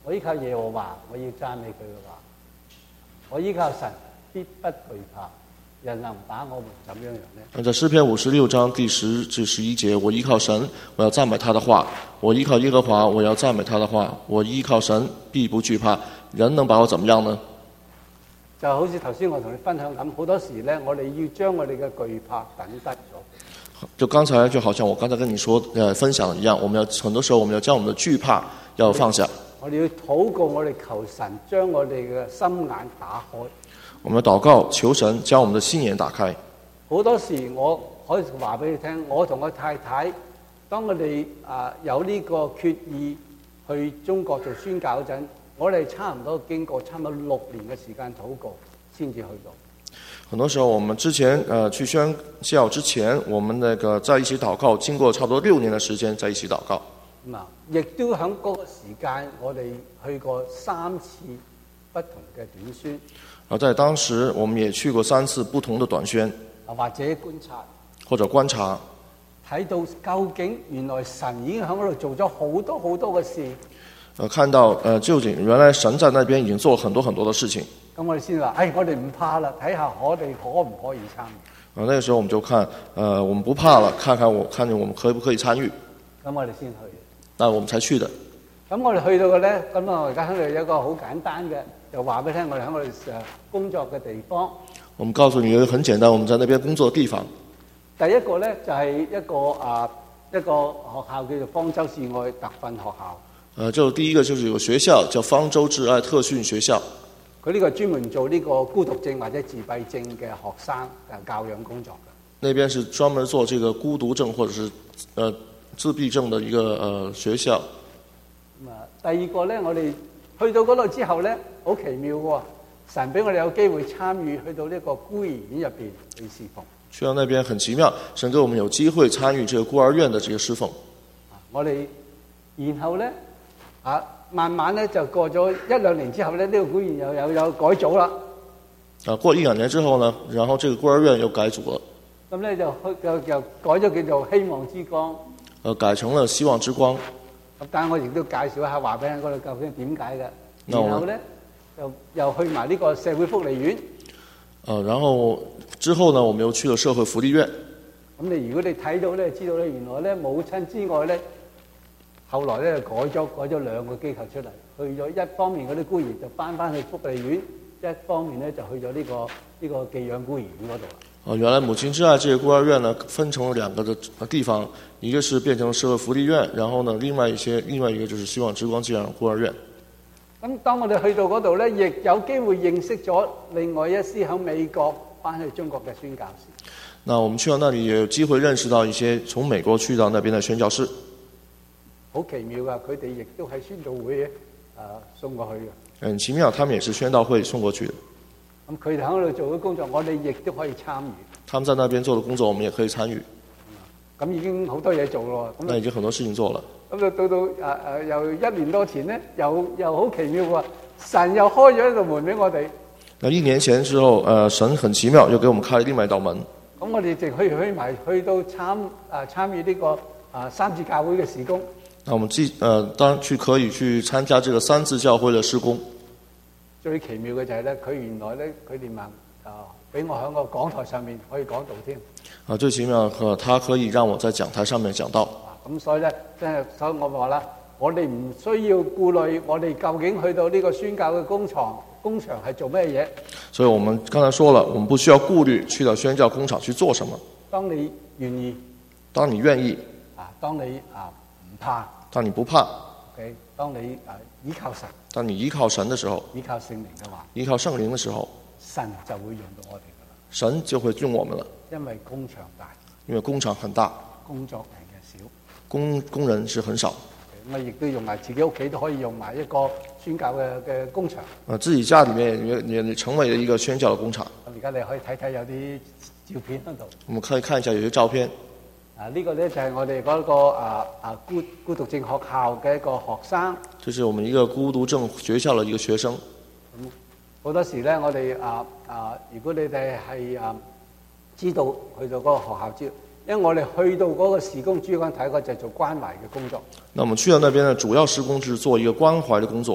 我依靠耶和華，我要讚美佢嘅話。我依靠神，必不懼怕。人能把我們怎樣樣呢？ 在詩篇五十六章第十至十一節，我依靠神，我要讚美他的話；我依靠耶和華，我要讚美他的話。我依靠神，必不懼怕。人能把我怎麼樣呢？ 就好似頭先我同你分享咁，好多時咧，我哋要將我哋嘅懼怕等低咗。 就剛才就好像我剛才跟你說，呃，分享一樣，我們要很多時候我們要將我們的懼怕要放下。 我哋要禱告，我哋求神將我哋嘅心眼打開。 我們禱告求神將我們的心眼打開。 好多時我可以話俾你聽，我同我太太，當我哋啊有呢個決意去中國做宣教嗰陣，我哋差唔多經過差唔多六年嘅時間禱告，先至去到。 很多時候，我們之前呃去宣教之前，我們那個在一起禱告，經過差不多六年的時間在一起禱告。 嗱，亦都喺嗰個時間，我哋去過三次不同嘅短宣。 而在當時，我們也去過三次不同的短宣， 啊或者觀察， 或者觀察， 睇到究竟原來神已經喺嗰度做咗好多好多嘅事。 呃，看到呃究竟原來神在那邊已經做了很多很多的事情。 咁我哋先話，哎，我哋唔怕啦，睇下我哋可唔可以參與。 啊，那個時候我們就看，呃，我們不怕了，看看我看見我們可不可以參與。 咁我哋先去。 那我們才去的。 咁我哋去到嘅咧，咁啊，而家喺度有一個好簡單嘅，就話俾你聽，我哋喺我哋誒工作嘅地方。 我們告訴你一個很簡單，我們在那邊工作的地方。 第一個咧就係、是、一個啊一個學校叫做方舟示愛特訓學校。 呃，就第一個就是有個學校叫方舟示愛特訓學校。 佢呢個專門做呢個孤獨症或者自閉症嘅學生嘅教養工作嘅。 那邊是專門做這個孤獨症或者是呃自閉症的一個呃學校。 咁啊，第二個咧，我哋去到嗰度之後咧，好奇妙喎！神俾我哋有機會參與去到呢個孤兒院入邊去侍奉。 去到那邊很奇妙，神給我們有機會參與這個孤兒院的這個侍奉。 我哋然後咧啊。慢慢咧就過咗一兩年之後咧，呢、這個孤兒院又有有改組啦。 啊，過一兩年之後呢，然後這個孤兒院又改組了。 咁咧就又又改咗叫做希望之光。 呃，改成了希望之光。 咁但係我亦都介紹一下，話俾人嗰度究竟點解嘅。然後咧又又去埋呢個社會福利院。 呃，然後之後呢，我們又去了社會福利院。 咁你如果你睇到咧，知道咧，原來咧母親之外咧。後來咧改咗改咗兩個機構出嚟，去咗一方面嗰啲孤兒就翻翻去福利院，一方面咧就去咗呢、這個呢、這個寄養孤兒院嗰度。哦， 原來母親之愛這個孤兒院呢，分成了兩個的地方，一個是變成社會福利院，然後呢，另外一些另外一個就是希望之光寄養孤兒院。 咁當我哋去到嗰度咧，亦有機會認識咗另外一師喺美國翻去中國嘅宣教士。 那我們去到那裡也有機會認識到一些從美國去到那邊的宣教士。 好奇妙噶，佢哋亦都喺宣道會誒、呃、送過去嘅。 很奇妙，他們也是宣道會送過去的。 咁佢哋喺嗰度做嘅工作，我哋亦都可以參與。 他們在那邊做的工作，我們也可以參與。 咁、嗯、已經好多嘢做咯。咁那已經很多事情做了。 咁就到到誒誒，又一年多前咧，又又好奇妙喎！神又開咗一道門俾我哋。 那一年前之後，呃，神很奇妙，又給我們開了另外一道門。 咁我哋淨可以去埋去到參誒參與呢個啊三字教會嘅事工。 那我們既呃當然去可以去參加這個三字教會的事工。 最奇妙嘅就係咧，佢原來咧佢哋問啊，俾我喺個講台上面可以講道添。啊， 最奇妙嘅，他可以讓我在講台上面講道。 咁所以咧，即係所以我話啦，我哋唔需要顧慮，我哋究竟去到呢個宣教嘅工場，工場係做咩嘢？ 所以我們剛才說了，我們不需要顧慮去到宣教工場去做什麼。 當你願意， 當你願意， 啊，當你啊唔怕。 當你不怕 ，OK， 當你啊依靠神， 當你依靠神的時候， 依靠聖靈嘅話， 依靠聖靈的時候， 神就會用到我哋噶啦， 神就會用我們了。 因為工場大， 因為工場很大， 工作人嘅少， 工工人是很少。 咁啊，亦都用埋自己屋企都可以用埋一個宣教嘅嘅工場。 啊，自己家裡面也也成為了一個宣教嘅工場。 咁而家你可以睇睇有啲照片喺度， 我們可以看一下有些照片。 啊！呢、這個咧就係我哋嗰、那個啊啊孤孤獨症學校嘅一個學生。 這是我們一個孤獨症學校嘅一個學生。 咁好多時咧，我哋啊啊，如果你哋係啊知道去到嗰個學校之，因為我哋去到嗰個事工主要講睇個就係做關懷嘅工作。 那我們去到那邊呢，主要事工是做一個關懷嘅工作。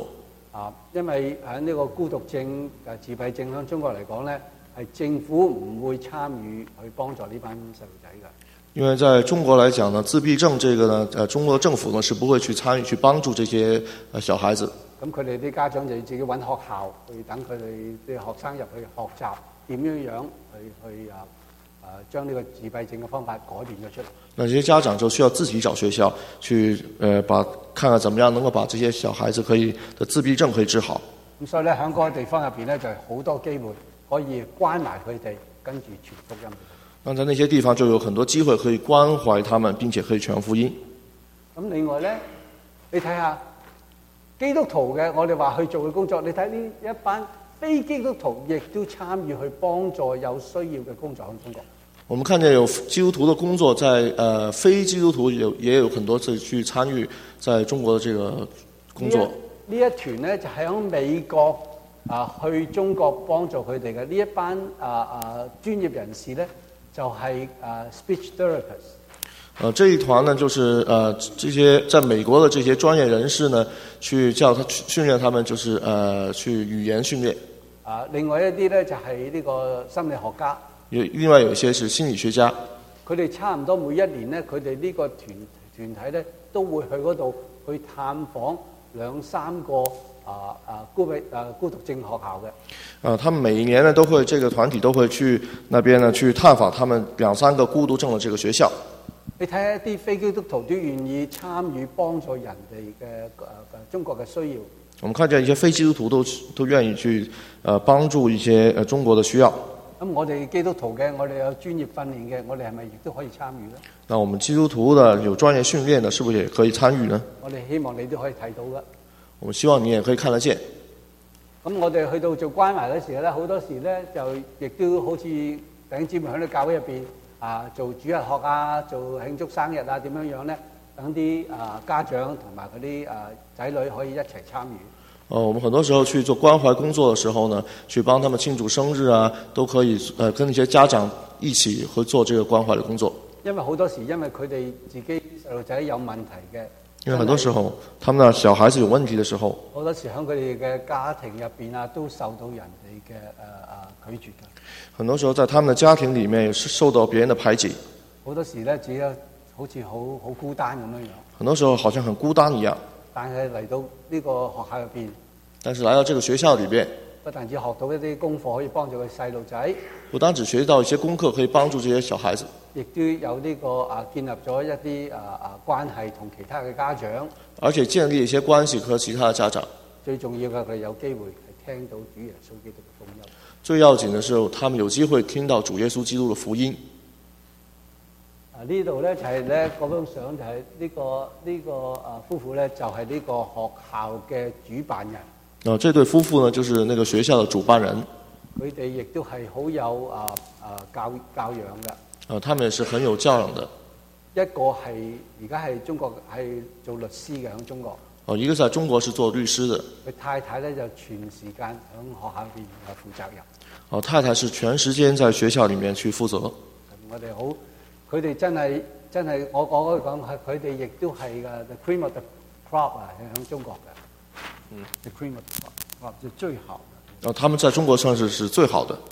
啊，因為喺呢個孤獨症、誒自閉症喺中國嚟講咧，係政府唔會參與去幫助呢班細路仔嘅。 因為在中國來講呢，自閉症這個呢，呃，中國政府呢是不會去參與去幫助這些呃小孩子。 咁佢哋啲家長就要自己揾學校去等佢哋啲學生入去學習點樣樣去去啊啊將呢個自閉症嘅方法改變咗出嚟。 那這些家長就需要自己找學校去，呃，把看看怎麼樣能夠把這些小孩子可以的自閉症可以治好。 咁所以咧，喺嗰個地方入邊咧，就係好多機會可以關埋佢哋，跟住傳福音。 那在那些地方就有很多機會可以關懷他們，並且可以傳福音。 咁另外咧，你睇下基督徒嘅，我哋話去做嘅工作，你睇呢一班非基督徒亦都參與去幫助有需要嘅工作喺中國。 我們看見有基督徒的工作在，在呃非基督徒有也有很多次去參與在中國的這個工作。 呢一團咧就喺美國啊去中國幫助佢哋嘅呢一班啊啊專業人士咧。就係、是、啊 speech therapist。 呃，這一團呢，就是呃這些在美國的這些專業人士呢，去教他訓練他們，就是呃去語言訓練。 啊，另外一啲咧就係呢個心理學家。 有另外有一些是心理學家。 佢哋差唔多每一年咧，佢哋呢個團團體咧都會去嗰度去探訪兩三個。啊啊孤僻啊孤獨症學校嘅， 啊，他們每一年呢都會，這個團體都會去那邊呢去探訪他們兩三個孤獨症的這個學校。 你睇下啲非基督徒都願意參與幫助人哋嘅誒中國嘅需要。 我們看見一些非基督徒都都願意去呃幫助一些呃中國的需要。 咁我哋基督徒嘅，我哋有專業訓練嘅，我哋係咪亦都可以參與呢？ 那我們基督徒的有專業訓練的，是不是也可以參與呢？ 我哋希望你都可以睇到嘅。 我們希望你也可以看得見。 咁我哋去到做關懷嘅時候咧，好多時咧就亦都好似弟兄姊妹喺啲教會入邊啊，做主日學啊，做慶祝生日啊，點樣樣咧，等啲啊家長同埋嗰啲啊仔女可以一齊參與。 哦，我們很多時候去做關懷工作嘅時候呢，去幫他們慶祝生日啊，都可以呃跟一些家長一起去做這個關懷的工作。 因為好多時，因為佢哋自己細路仔有問題嘅。 因為很多時候，他們的小孩子有問題的時候， 好多時喺佢哋嘅家庭入邊啊，都受到人哋嘅誒誒拒絕嘅。很多時候，在他們的家庭裡面，也是受到別人的排擠。好多時咧，自己好似好好孤單咁樣樣。很多時候，好像很孤單一樣。但係嚟到呢個學校入邊，但是來到這個學校裡邊，不但止學到一啲功課可以幫助佢細路仔，不單止學到一些功課可以幫助這些小孩子。亦都有呢個啊，建立咗一啲啊啊關係同其他嘅家長，而且建立一些關係和其他嘅家長。最重要嘅，佢有機會係聽到主耶穌基督嘅福音。最要緊嘅是，他們有機會聽到主耶穌基督嘅福音。啊，呢度咧就係咧嗰張相就係呢個呢個啊夫婦咧就係呢個學校嘅主辦人。啊，這對夫婦呢，就是那個學校嘅主辦人。佢哋亦都係好有啊啊教教養嘅。啊，他們也是很有教養的。一個係而家係中國係做律師嘅喺中國。哦，一個在中國是做律師的。佢太太咧就全時間喺學校邊係負責任。哦，太太是全時間在學校裡面去負責。我哋好，佢哋真係真係，我我可以講係佢哋亦都係嘅 the cream of the crop 啊，喺中國嘅。嗯 ，the cream of the crop 就最好嘅。哦，他們在中國算是是最好的。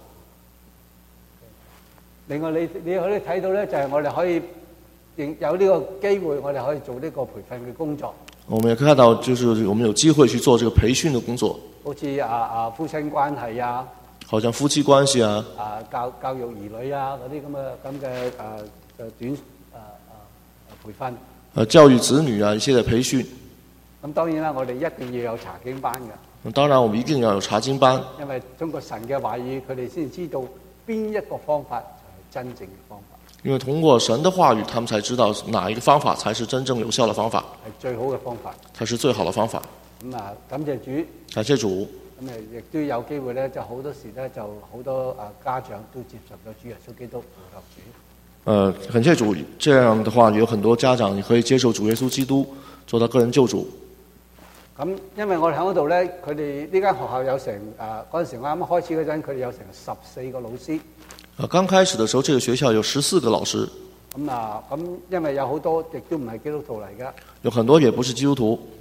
另外你，你你可以睇到咧，就係我哋可以有呢個機會，我哋可以做呢個培訓嘅工作。我們也可以看到，就是我們有機會去做這個培訓的工作。好似啊啊夫妻關係啊，好像夫妻關係啊，啊教教育兒女啊嗰啲咁嘅咁嘅誒誒短誒誒培訓。誒教育子女啊，一些嘅培訓。咁當然啦，我哋一定要有查經班嘅。當然，我們一定要有查經班。因為中國神嘅話語，佢哋先知道邊一個方法真正嘅方法，因為通過神的話語，他們才知道哪一個方法才是真正有效的方法，係最好嘅方法，才是最好的方法。咁啊，感謝主，感謝主。咁誒，亦都有機會咧，就好多時咧，就好多啊家長都接受咗主耶穌基督做主。呃，感謝主，這樣的話，有很多家長你可以接受主耶穌基督做到個人救主。咁因為我哋喺嗰度咧，佢哋呢間學校有成啊嗰陣時我啱啱開始嗰陣，佢哋有成十四個老師。啊，剛開始的時候，這個學校有十四個老師。咁啊，咁因為有好多亦都唔係基督徒嚟㗎。有很多也不是基督徒。咁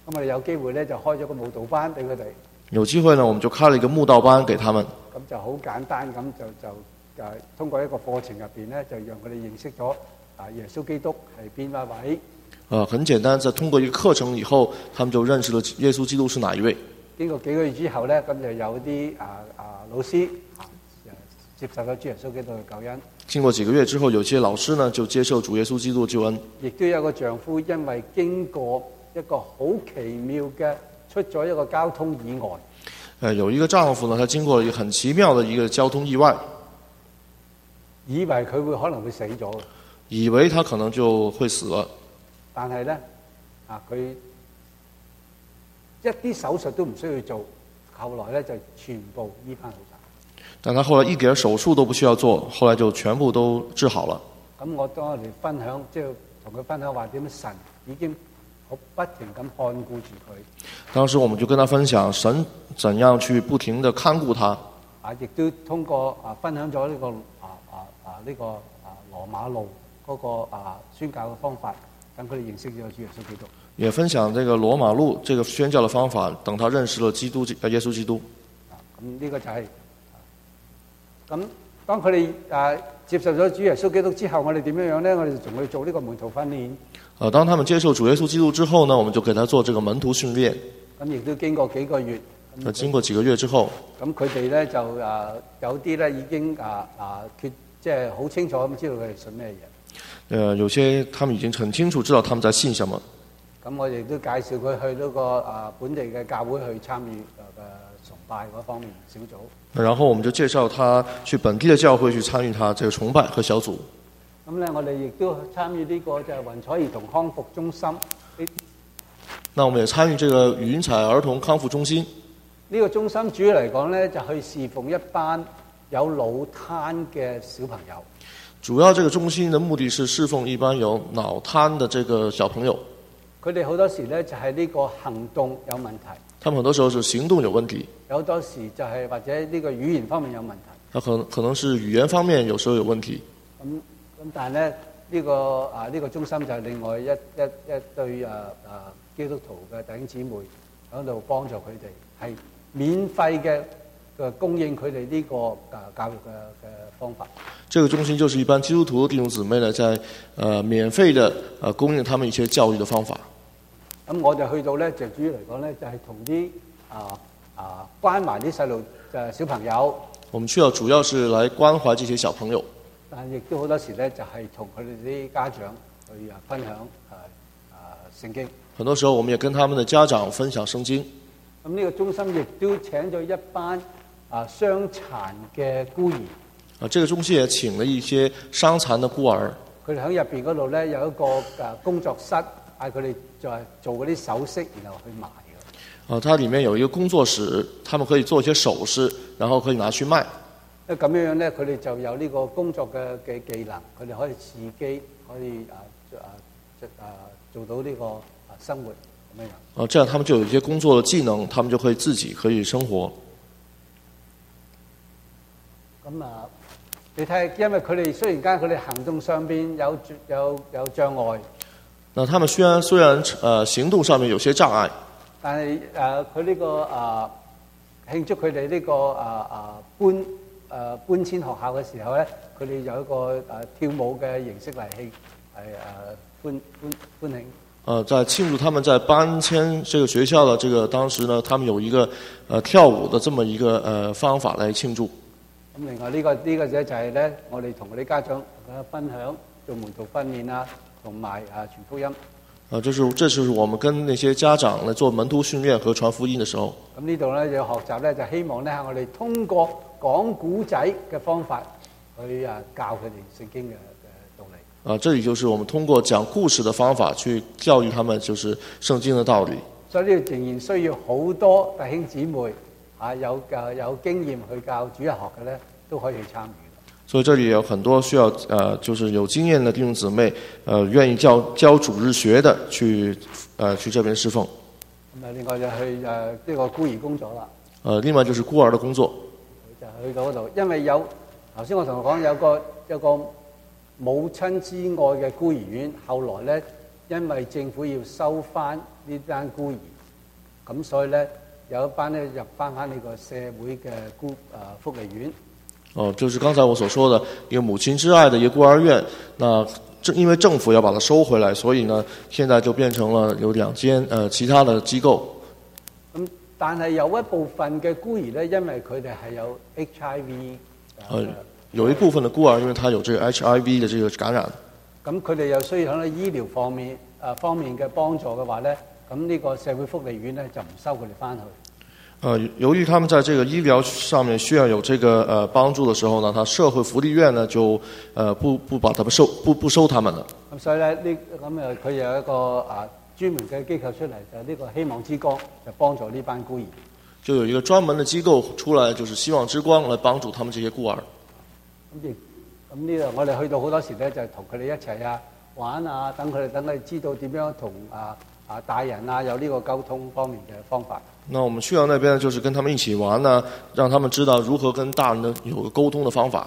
咁我哋有機會咧就開咗個舞蹈班俾佢哋。 有機會呢，我們就開了一個慕道班給他們。 咁就好簡單咁就就誒通過一個課程入邊咧，就讓佢哋認識咗啊耶穌基督係邊一位。 呃，很簡單，在通過一個課程以後，他們就認識了耶穌基督是哪一位。 經過幾個月之後咧，咁就有啲啊啊老師啊接受咗主耶穌基督嘅救恩。 經過幾個月之後，有些老師呢就接受主耶穌基督嘅救恩。 亦都有個丈夫因為經過一個好奇妙嘅出咗一個交通意外。 誒，有一個丈夫呢，他經過一個很奇妙的一個交通意外， 以為佢會可能會死咗， 以為他可能就會死了。 但係咧，啊佢一啲手術都唔需要做，後來咧就全部醫翻好晒。 但他後來一點手術都不需要做，後來就全部都治好了。 咁我當我哋分享，即係同佢分享話點樣神已經好不停咁看顧住佢。 當時我們就跟他分享神怎樣去不停地看顧他。 啊，亦都通過啊分享咗呢、這個啊啊啊呢、這個啊羅馬路嗰個啊宣教嘅方法，等佢哋認識咗主耶穌基督。 也分享這個羅馬路這個宣教的方法，等他認識了基督耶穌基督。 啊，咁呢個就係、是、咁。當佢哋啊接受咗主耶穌基督之後，我哋點樣樣咧？我哋就同佢做呢個門徒訓練。啊， 當他們接受主耶穌基督之後呢，我們就給他做這個門徒訓練。 咁亦都經過幾個月。 啊，經過幾個月之後， 咁佢哋咧就啊有啲咧已經啊啊決即係好清楚咁知道佢哋信咩嘢。 誒，有些他們已經很清楚知道他們在信什麼。 咁我亦都介紹佢去嗰個啊本地嘅教會去參與嘅崇拜嗰方面小組。 然後我們就介紹他去本地的教會去參與他這個崇拜和小組。 咁咧，我哋亦都參與呢個就係雲彩兒童康復中心。 那我們也參與這個雲彩兒童康復中心。 呢個中心主要嚟講咧，就去侍奉一班有腦癱嘅小朋友。 主要這個中心的目的是侍奉一般有腦癱的這個小朋友。 佢哋好多時咧就係呢個行動有問題。 他們很多時候是行動有問題。 有好多時就係或者呢個語言方面有問題。 他可能可能是語言方面有時候有問題。 咁咁但係咧呢、這個啊呢、這個中心就係另外一一一對啊啊基督徒嘅弟兄姊妹喺度幫助佢哋，係免費嘅嘅供應佢哋呢個啊教育嘅嘅方法。 這個中心就是一般基督徒的弟兄姊妹呢，在呃免費的呃供應他們一些教育的方法。 咁我就去到咧，就主要嚟講咧，就係同啲啊啊關懷啲細路嘅小朋友。 我們需要主要是來關懷這些小朋友。 但係亦都好多時咧，就係同佢哋啲家長去啊分享啊啊聖經。 很多時候，我們也跟他們的家長分享聖經。 咁呢個中心亦都請咗一班啊傷殘嘅孤兒。 啊，這個中心也請了一些傷殘的孤兒。 佢哋喺入邊嗰度咧有一個啊工作室，嗌佢哋就係做嗰啲首飾，然後去賣嘅。啊， 它裡面有一個工作室，他們可以做一些首飾，然後可以拿去賣。 咁樣樣咧，佢哋就有呢個工作嘅嘅技能，佢哋可以自己可以啊啊啊做到呢個啊生活咁樣樣。 哦，這樣他們就有一些工作的技能，他們就可以自己可以生活。 咁啊，你睇，因為佢哋雖然間佢哋行動上邊有有有障礙， 那他們雖然雖然呃行動上面有些障礙， 但係誒佢呢個啊慶祝佢哋呢個啊啊搬誒、啊、搬遷學校嘅時候咧，佢哋有一個誒、啊、跳舞嘅形式嚟慶係誒歡歡歡慶。 呃，在慶祝他們在搬遷這個學校的這個當時呢，他們有一個呃跳舞的這麼一個呃方法來慶祝。 咁另外呢、這個呢、這個就就係咧，我哋同我哋家長分享做門徒訓練啊，同埋啊傳福音。 啊，這是這就是我們跟那些家長來做門徒訓練和傳福音的時候。 咁呢度咧就學習咧，就希望咧我哋通過講古仔嘅方法去啊教佢哋聖經嘅嘅道理。啊， 這裡就是我們通過講故事的方法去教育他們，就是聖經的道理。 所以呢度仍然需要好多弟兄姊妹啊，有誒有經驗去教主日學嘅咧，都可以去參與。 所以這裡有很多需要呃，就是有經驗的弟兄姊妹，呃，願意教教主日學的去，呃，去這邊侍奉。 咁啊，另外就去誒呢個孤兒工作啦。 呃，另外就是孤兒的工作。 就去到嗰度，因為有頭先我同佢講有個有個母親之愛嘅孤兒院，後來咧因為政府要收翻呢單孤兒， 咁所以咧有一班咧入翻翻呢個社會嘅孤誒福利院。 哦，就是剛才我所說的一個母親之愛的一個孤兒院。那正因為政府要把它收回來，所以呢，現在就變成了有兩間呃其他的機構。 咁但係有一部分嘅孤兒咧，因為佢哋係有 H I V。 呃，有一部分的孤兒，因為他有這個 H I V 的這個感染。 咁佢哋又需要喺醫療方面誒、呃、方面嘅幫助嘅話咧，咁呢個社會福利院咧就唔收佢哋翻去。 呃，由於他們在這個醫療上面需要有這個呃幫助的時候呢，他社會福利院呢就呃不不把他們收不不收他們了。 咁所以咧呢咁誒佢有一個啊專門嘅機構出嚟，就係、是、呢個希望之光，就幫助呢班孤兒。 就有一個專門的機構出來，就是希望之光來幫助他們這些孤兒。 咁亦咁呢度我哋去到好多時咧，就係同佢哋一齊啊玩啊，等佢哋等佢哋知道點樣同啊啊大人啊有呢個溝通方面嘅方法。 那我們去到那邊就是跟他們一起玩呢，讓他們知道如何跟大人的有個溝通的方法。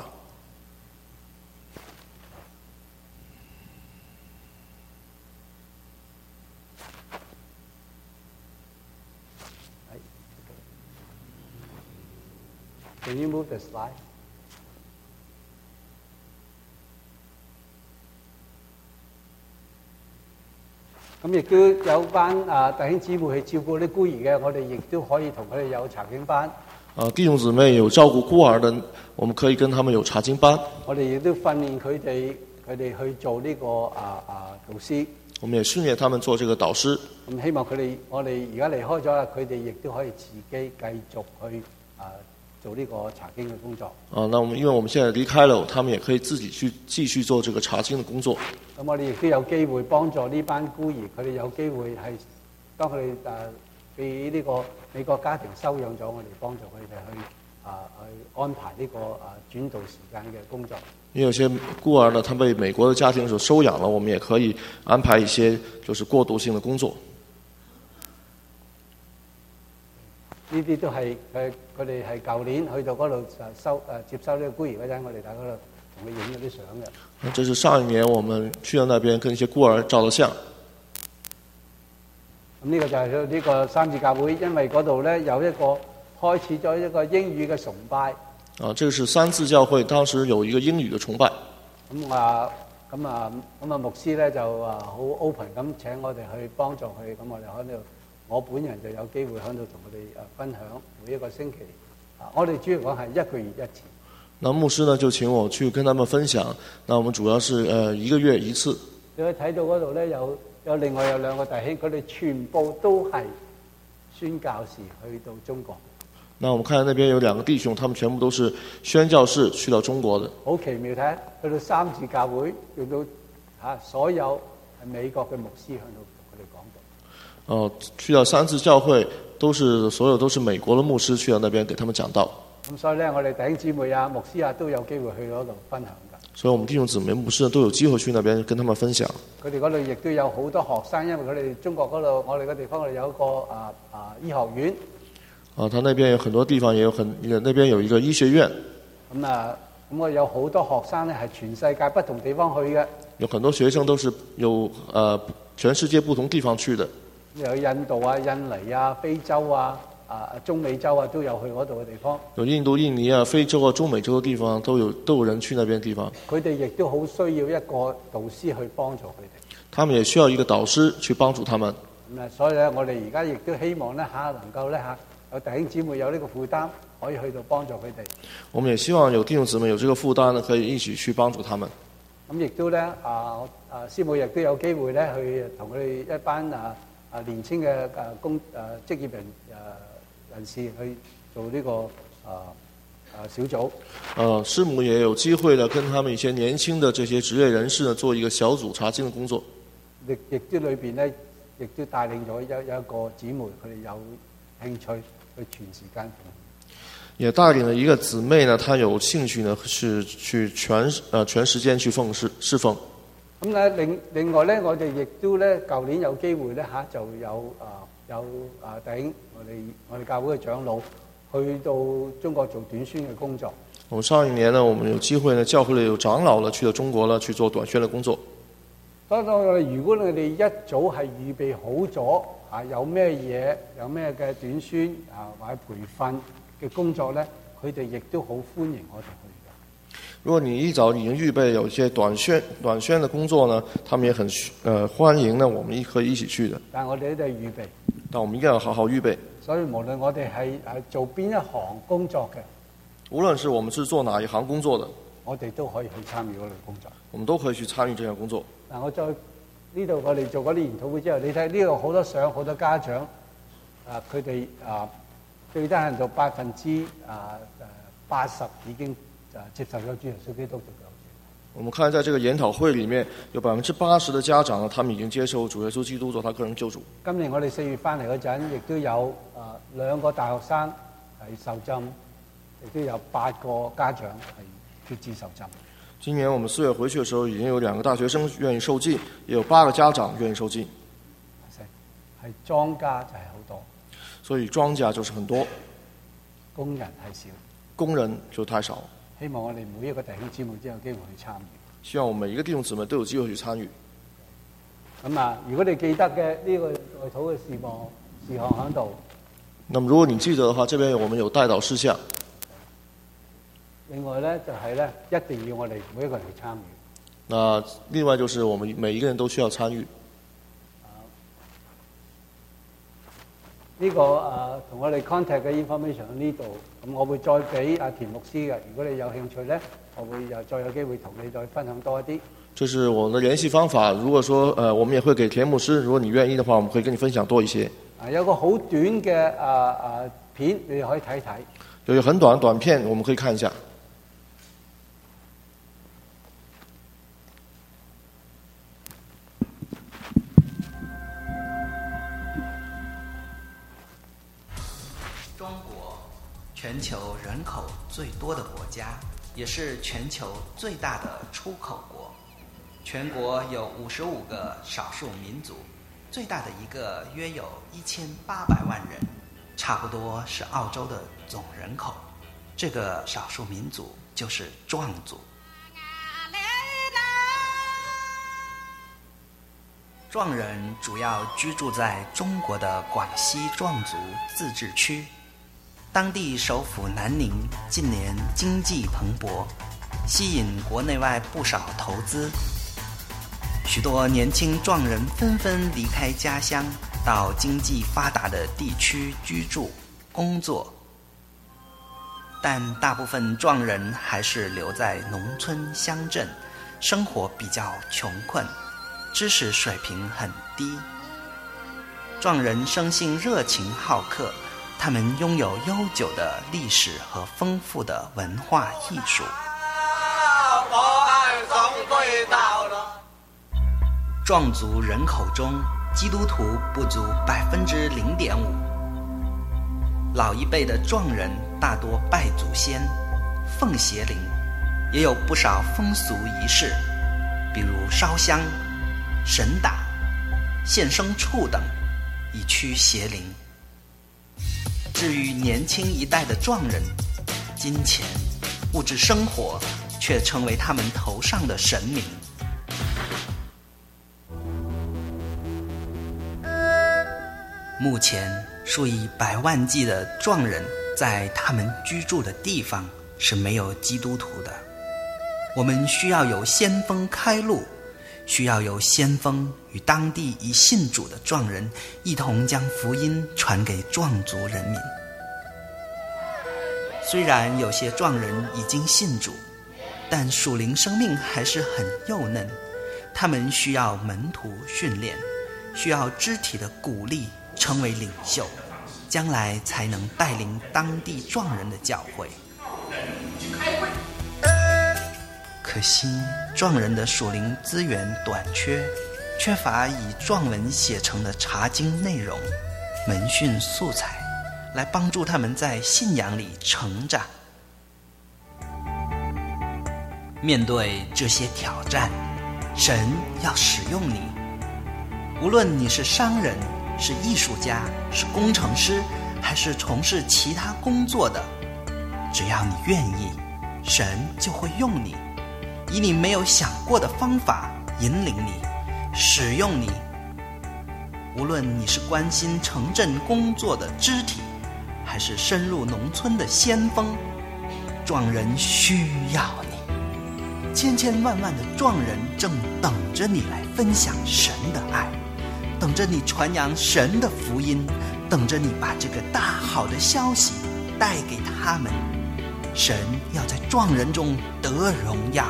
Can you move the slide? 咁亦都有班啊弟兄姊妹去照顧啲孤兒嘅，我哋亦都可以同佢哋有查經班。 啊，弟兄姊妹有照顧孤兒的，我們可以跟他們有查經班。 我哋亦都訓練佢哋，佢哋去做呢、這個啊啊導師。 我們也訓練他們做這個導師。 咁希望佢哋，我哋而家離開咗啦，佢哋亦都可以自己繼續去啊做呢個查經嘅工作。啊， 那我們因為我們現在離開了，他們也可以自己去繼續做這個查經的工作。 咁我哋亦都有機會幫助呢班孤兒，佢哋有機會係當佢哋誒被呢個美國家庭收養咗，我哋幫助佢哋去啊去安排呢個啊轉導時間嘅工作。 因為有些孤兒呢，他被美國的家庭所收養了，我們也可以安排一些就是過渡性的工作。 呢啲都係佢佢哋係舊年去到嗰度收誒接收呢個孤兒嗰陣，我哋喺嗰度同佢影咗啲相嘅。 這是上一年我們去到那邊跟一些孤兒照了相。 咁呢個就係呢個三自教會，因為嗰度咧有一個開始咗一個英語嘅崇拜。 啊，這個是三自教會，當時有一個英語嘅崇拜。 咁啊，咁啊，咁啊，牧師咧就啊好 open 咁請我哋去幫助佢，咁我哋喺度，我本人就有機會喺度同佢哋啊分享每一個星期。啊，我哋主要講係一個月一次。 那牧師呢就請我去跟他們分享，那我們主要是呃一個月一次。 你可以睇到嗰度咧有有另外有兩個弟兄，佢哋全部都係宣教士去到中國。 那我們看那邊有兩個弟兄，他們全部都是宣教士去到中國的。 好奇妙睇，去到三自教會，去到嚇所有係美國嘅牧師喺度同佢哋講道。 哦，去到三自教會，都是所有都是美國的牧師去到那邊給他們講道。 咁所以咧，我哋弟兄姊妹啊、牧師啊都有機會去嗰度分享㗎。 所以我們弟兄姊妹、牧師都有機會去那邊跟他們分享。 佢哋嗰度亦都有好多學生，因為佢哋中國嗰度，我哋個地方我哋有一個啊啊醫學院。 啊，他那邊有很多地方也有很，那邊有一個醫學院。 咁啊，咁我有好多學生咧，係全世界不同地方去嘅。 有很多學生都是有呃全世界不同地方去的。 有印度啊、印尼啊、非洲啊、啊中美洲啊，都有去嗰度嘅地方。 有印度、印尼啊、非洲啊、中美洲嘅地方都有都有人去那邊的地方。 佢哋亦都好需要一個導師去幫助佢哋。 他們也需要一個導師去幫助他們。 咁啊，所以咧，我哋而家亦都希望咧嚇能夠咧嚇。有弟兄姊妹有呢個負擔，可以去到幫助佢哋。 我們也希望有弟兄姊妹有這個負擔呢，可以一起去幫助他們。 咁亦都咧，啊啊師母亦都有機會咧，去同佢哋一班啊啊年輕嘅啊工啊職業人啊人士去做呢個啊啊小組。呃， 師母也有機會呢，跟他們一些年輕的這些職業人士呢，做一個小組查經嘅工作。 亦亦都裏邊咧，亦都帶領咗有有一個姊妹，佢哋有興趣去全時間， 也帶領了一個姊妹呢，她有興趣呢，是去全呃全時間去奉侍侍奉。 咁咧另另外咧，我哋亦都咧舊年有機會咧嚇就有啊有啊弟兄，我哋我哋教會嘅長老去到中國做短宣嘅工作。 我們上一年呢，我們有機會呢，教會裏有長老了去到中國了去做短宣嘅工作。 當當我哋如果我哋一早係預備好咗啊有咩嘢有咩嘅短宣啊或者培訓嘅工作咧，佢哋亦都好歡迎我哋去嘅。 如果你一早已經預備有一些短宣短宣的工作呢，他們也很呃歡迎呢，我們可以一起去的。 但我哋都係預備。 但我們一定要好好預備。 所以無論我哋係係做邊一行工作嘅， 無論是我們是做哪一行工作的， 我哋都可以去參與嗰類工作。 我們都可以去參與這項工作。 嗱，我再呢度我哋做嗰啲研討會之後，你睇呢度好多相，好多家長啊，佢哋啊最低限度百分之啊誒八十已經啊接受咗主耶穌基督做救主。 我們看在這個研討會裡面，有百分之八十的家長呢，他們已經接受主耶穌基督做他個人救主。 今年我哋四月翻嚟嗰陣，亦都有啊兩個大學生係受浸，亦都有八個家長係決志受浸。 今年我們四月回去的時候，已經有兩個大學生願意受浸，也有八個家長願意受浸。 係莊稼就係好多， 所以莊稼就是很多， 工人係少， 工人就太少。 希望我哋每一個弟兄姊妹都有機會去參與。 希望我們每一個弟兄姊妹都有機會去參與。 咁啊，如果你記得嘅呢個代禱嘅事項事項喺度。 那麼如果你記得的話，這邊我們有代禱事項。 另外咧就係咧，一定要我哋每一個人去參與。 那另外就是我們每一個人都需要參與。呢、這個誒同我哋 contact 嘅 information 喺呢度，咁我會再俾阿田牧師嘅。如果你有興趣咧，我會又再有機會同你再分享多一啲。這是我們的聯繫方法。如果說誒、呃，我們也會給田牧師，如果你願意的話，我們可以跟你分享多一些。啊，有個好短嘅誒誒片，你哋可以睇睇。有一個很短的短片，我們可以看一下。 全球人口最多的国家，也是全球最大的出口国。全国有五十五个少数民族，最大的一个约有一千八百万人，差不多是澳洲的总人口。这个少数民族就是壮族。壮人主要居住在中国的广西壮族自治区。当地首府南宁近年经济蓬勃，吸引国内外不少投资。许多年轻壮人纷纷离开家乡，到经济发达的地区居住、工作。但大部分壮人还是留在农村乡镇，生活比较穷困，知识水平很低。壮人生性热情好客，他们拥有悠久的历史和丰富的文化艺术。壮族人口中，基督徒不足百分之零点五。老一辈的壮人大多拜祖先、奉邪灵，也有不少风俗仪式，比如烧香、神打、献牲畜等，以驱邪灵。至于年轻一代的壮人，金钱、物质生活却成为他们头上的神明。目前数以百万计的壮人在他们居住的地方是没有基督徒的。我们需要有先锋开路，需要有先锋与当地已信主的壮人一同将福音传给壮族人民。虽然有些壮人已经信主，但属灵生命还是很幼嫩，他们需要门徒训练，需要肢体的鼓励，成为领袖，将来才能带领当地壮人的教会。可惜壮人的属灵资源短缺，缺乏以壮文写成的查经内容、门训素材，来帮助他们在信仰里成长。面对这些挑战，神要使用你，无论你是商人、是艺术家、是工程师，还是从事其他工作的，只要你愿意，神就会用你，以你没有想过的方法引领你，使用你。 无论你是关心城镇工作的肢体，还是深入农村的先锋，壮人需要你。千千万万的壮人正等着你来分享神的爱，等着你传扬神的福音，等着你把这个大好的消息带给他们。神要在壮人中得荣耀。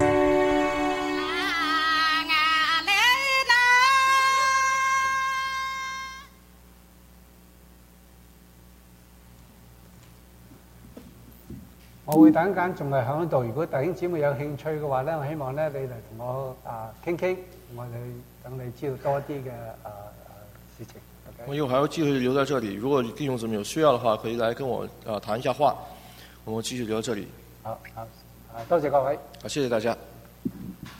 我會等間仲係響度，如果弟兄姊妹有興趣嘅話咧，我希望咧你嚟同我啊傾傾，我哋等你知道多啲嘅啊啊事情。 我以後還有機會留在這裡，如果弟兄姊妹有需要的話，可以來跟我啊談一下話，我們繼續留在這裡。 好好啊，多謝各位。 好，謝謝大家。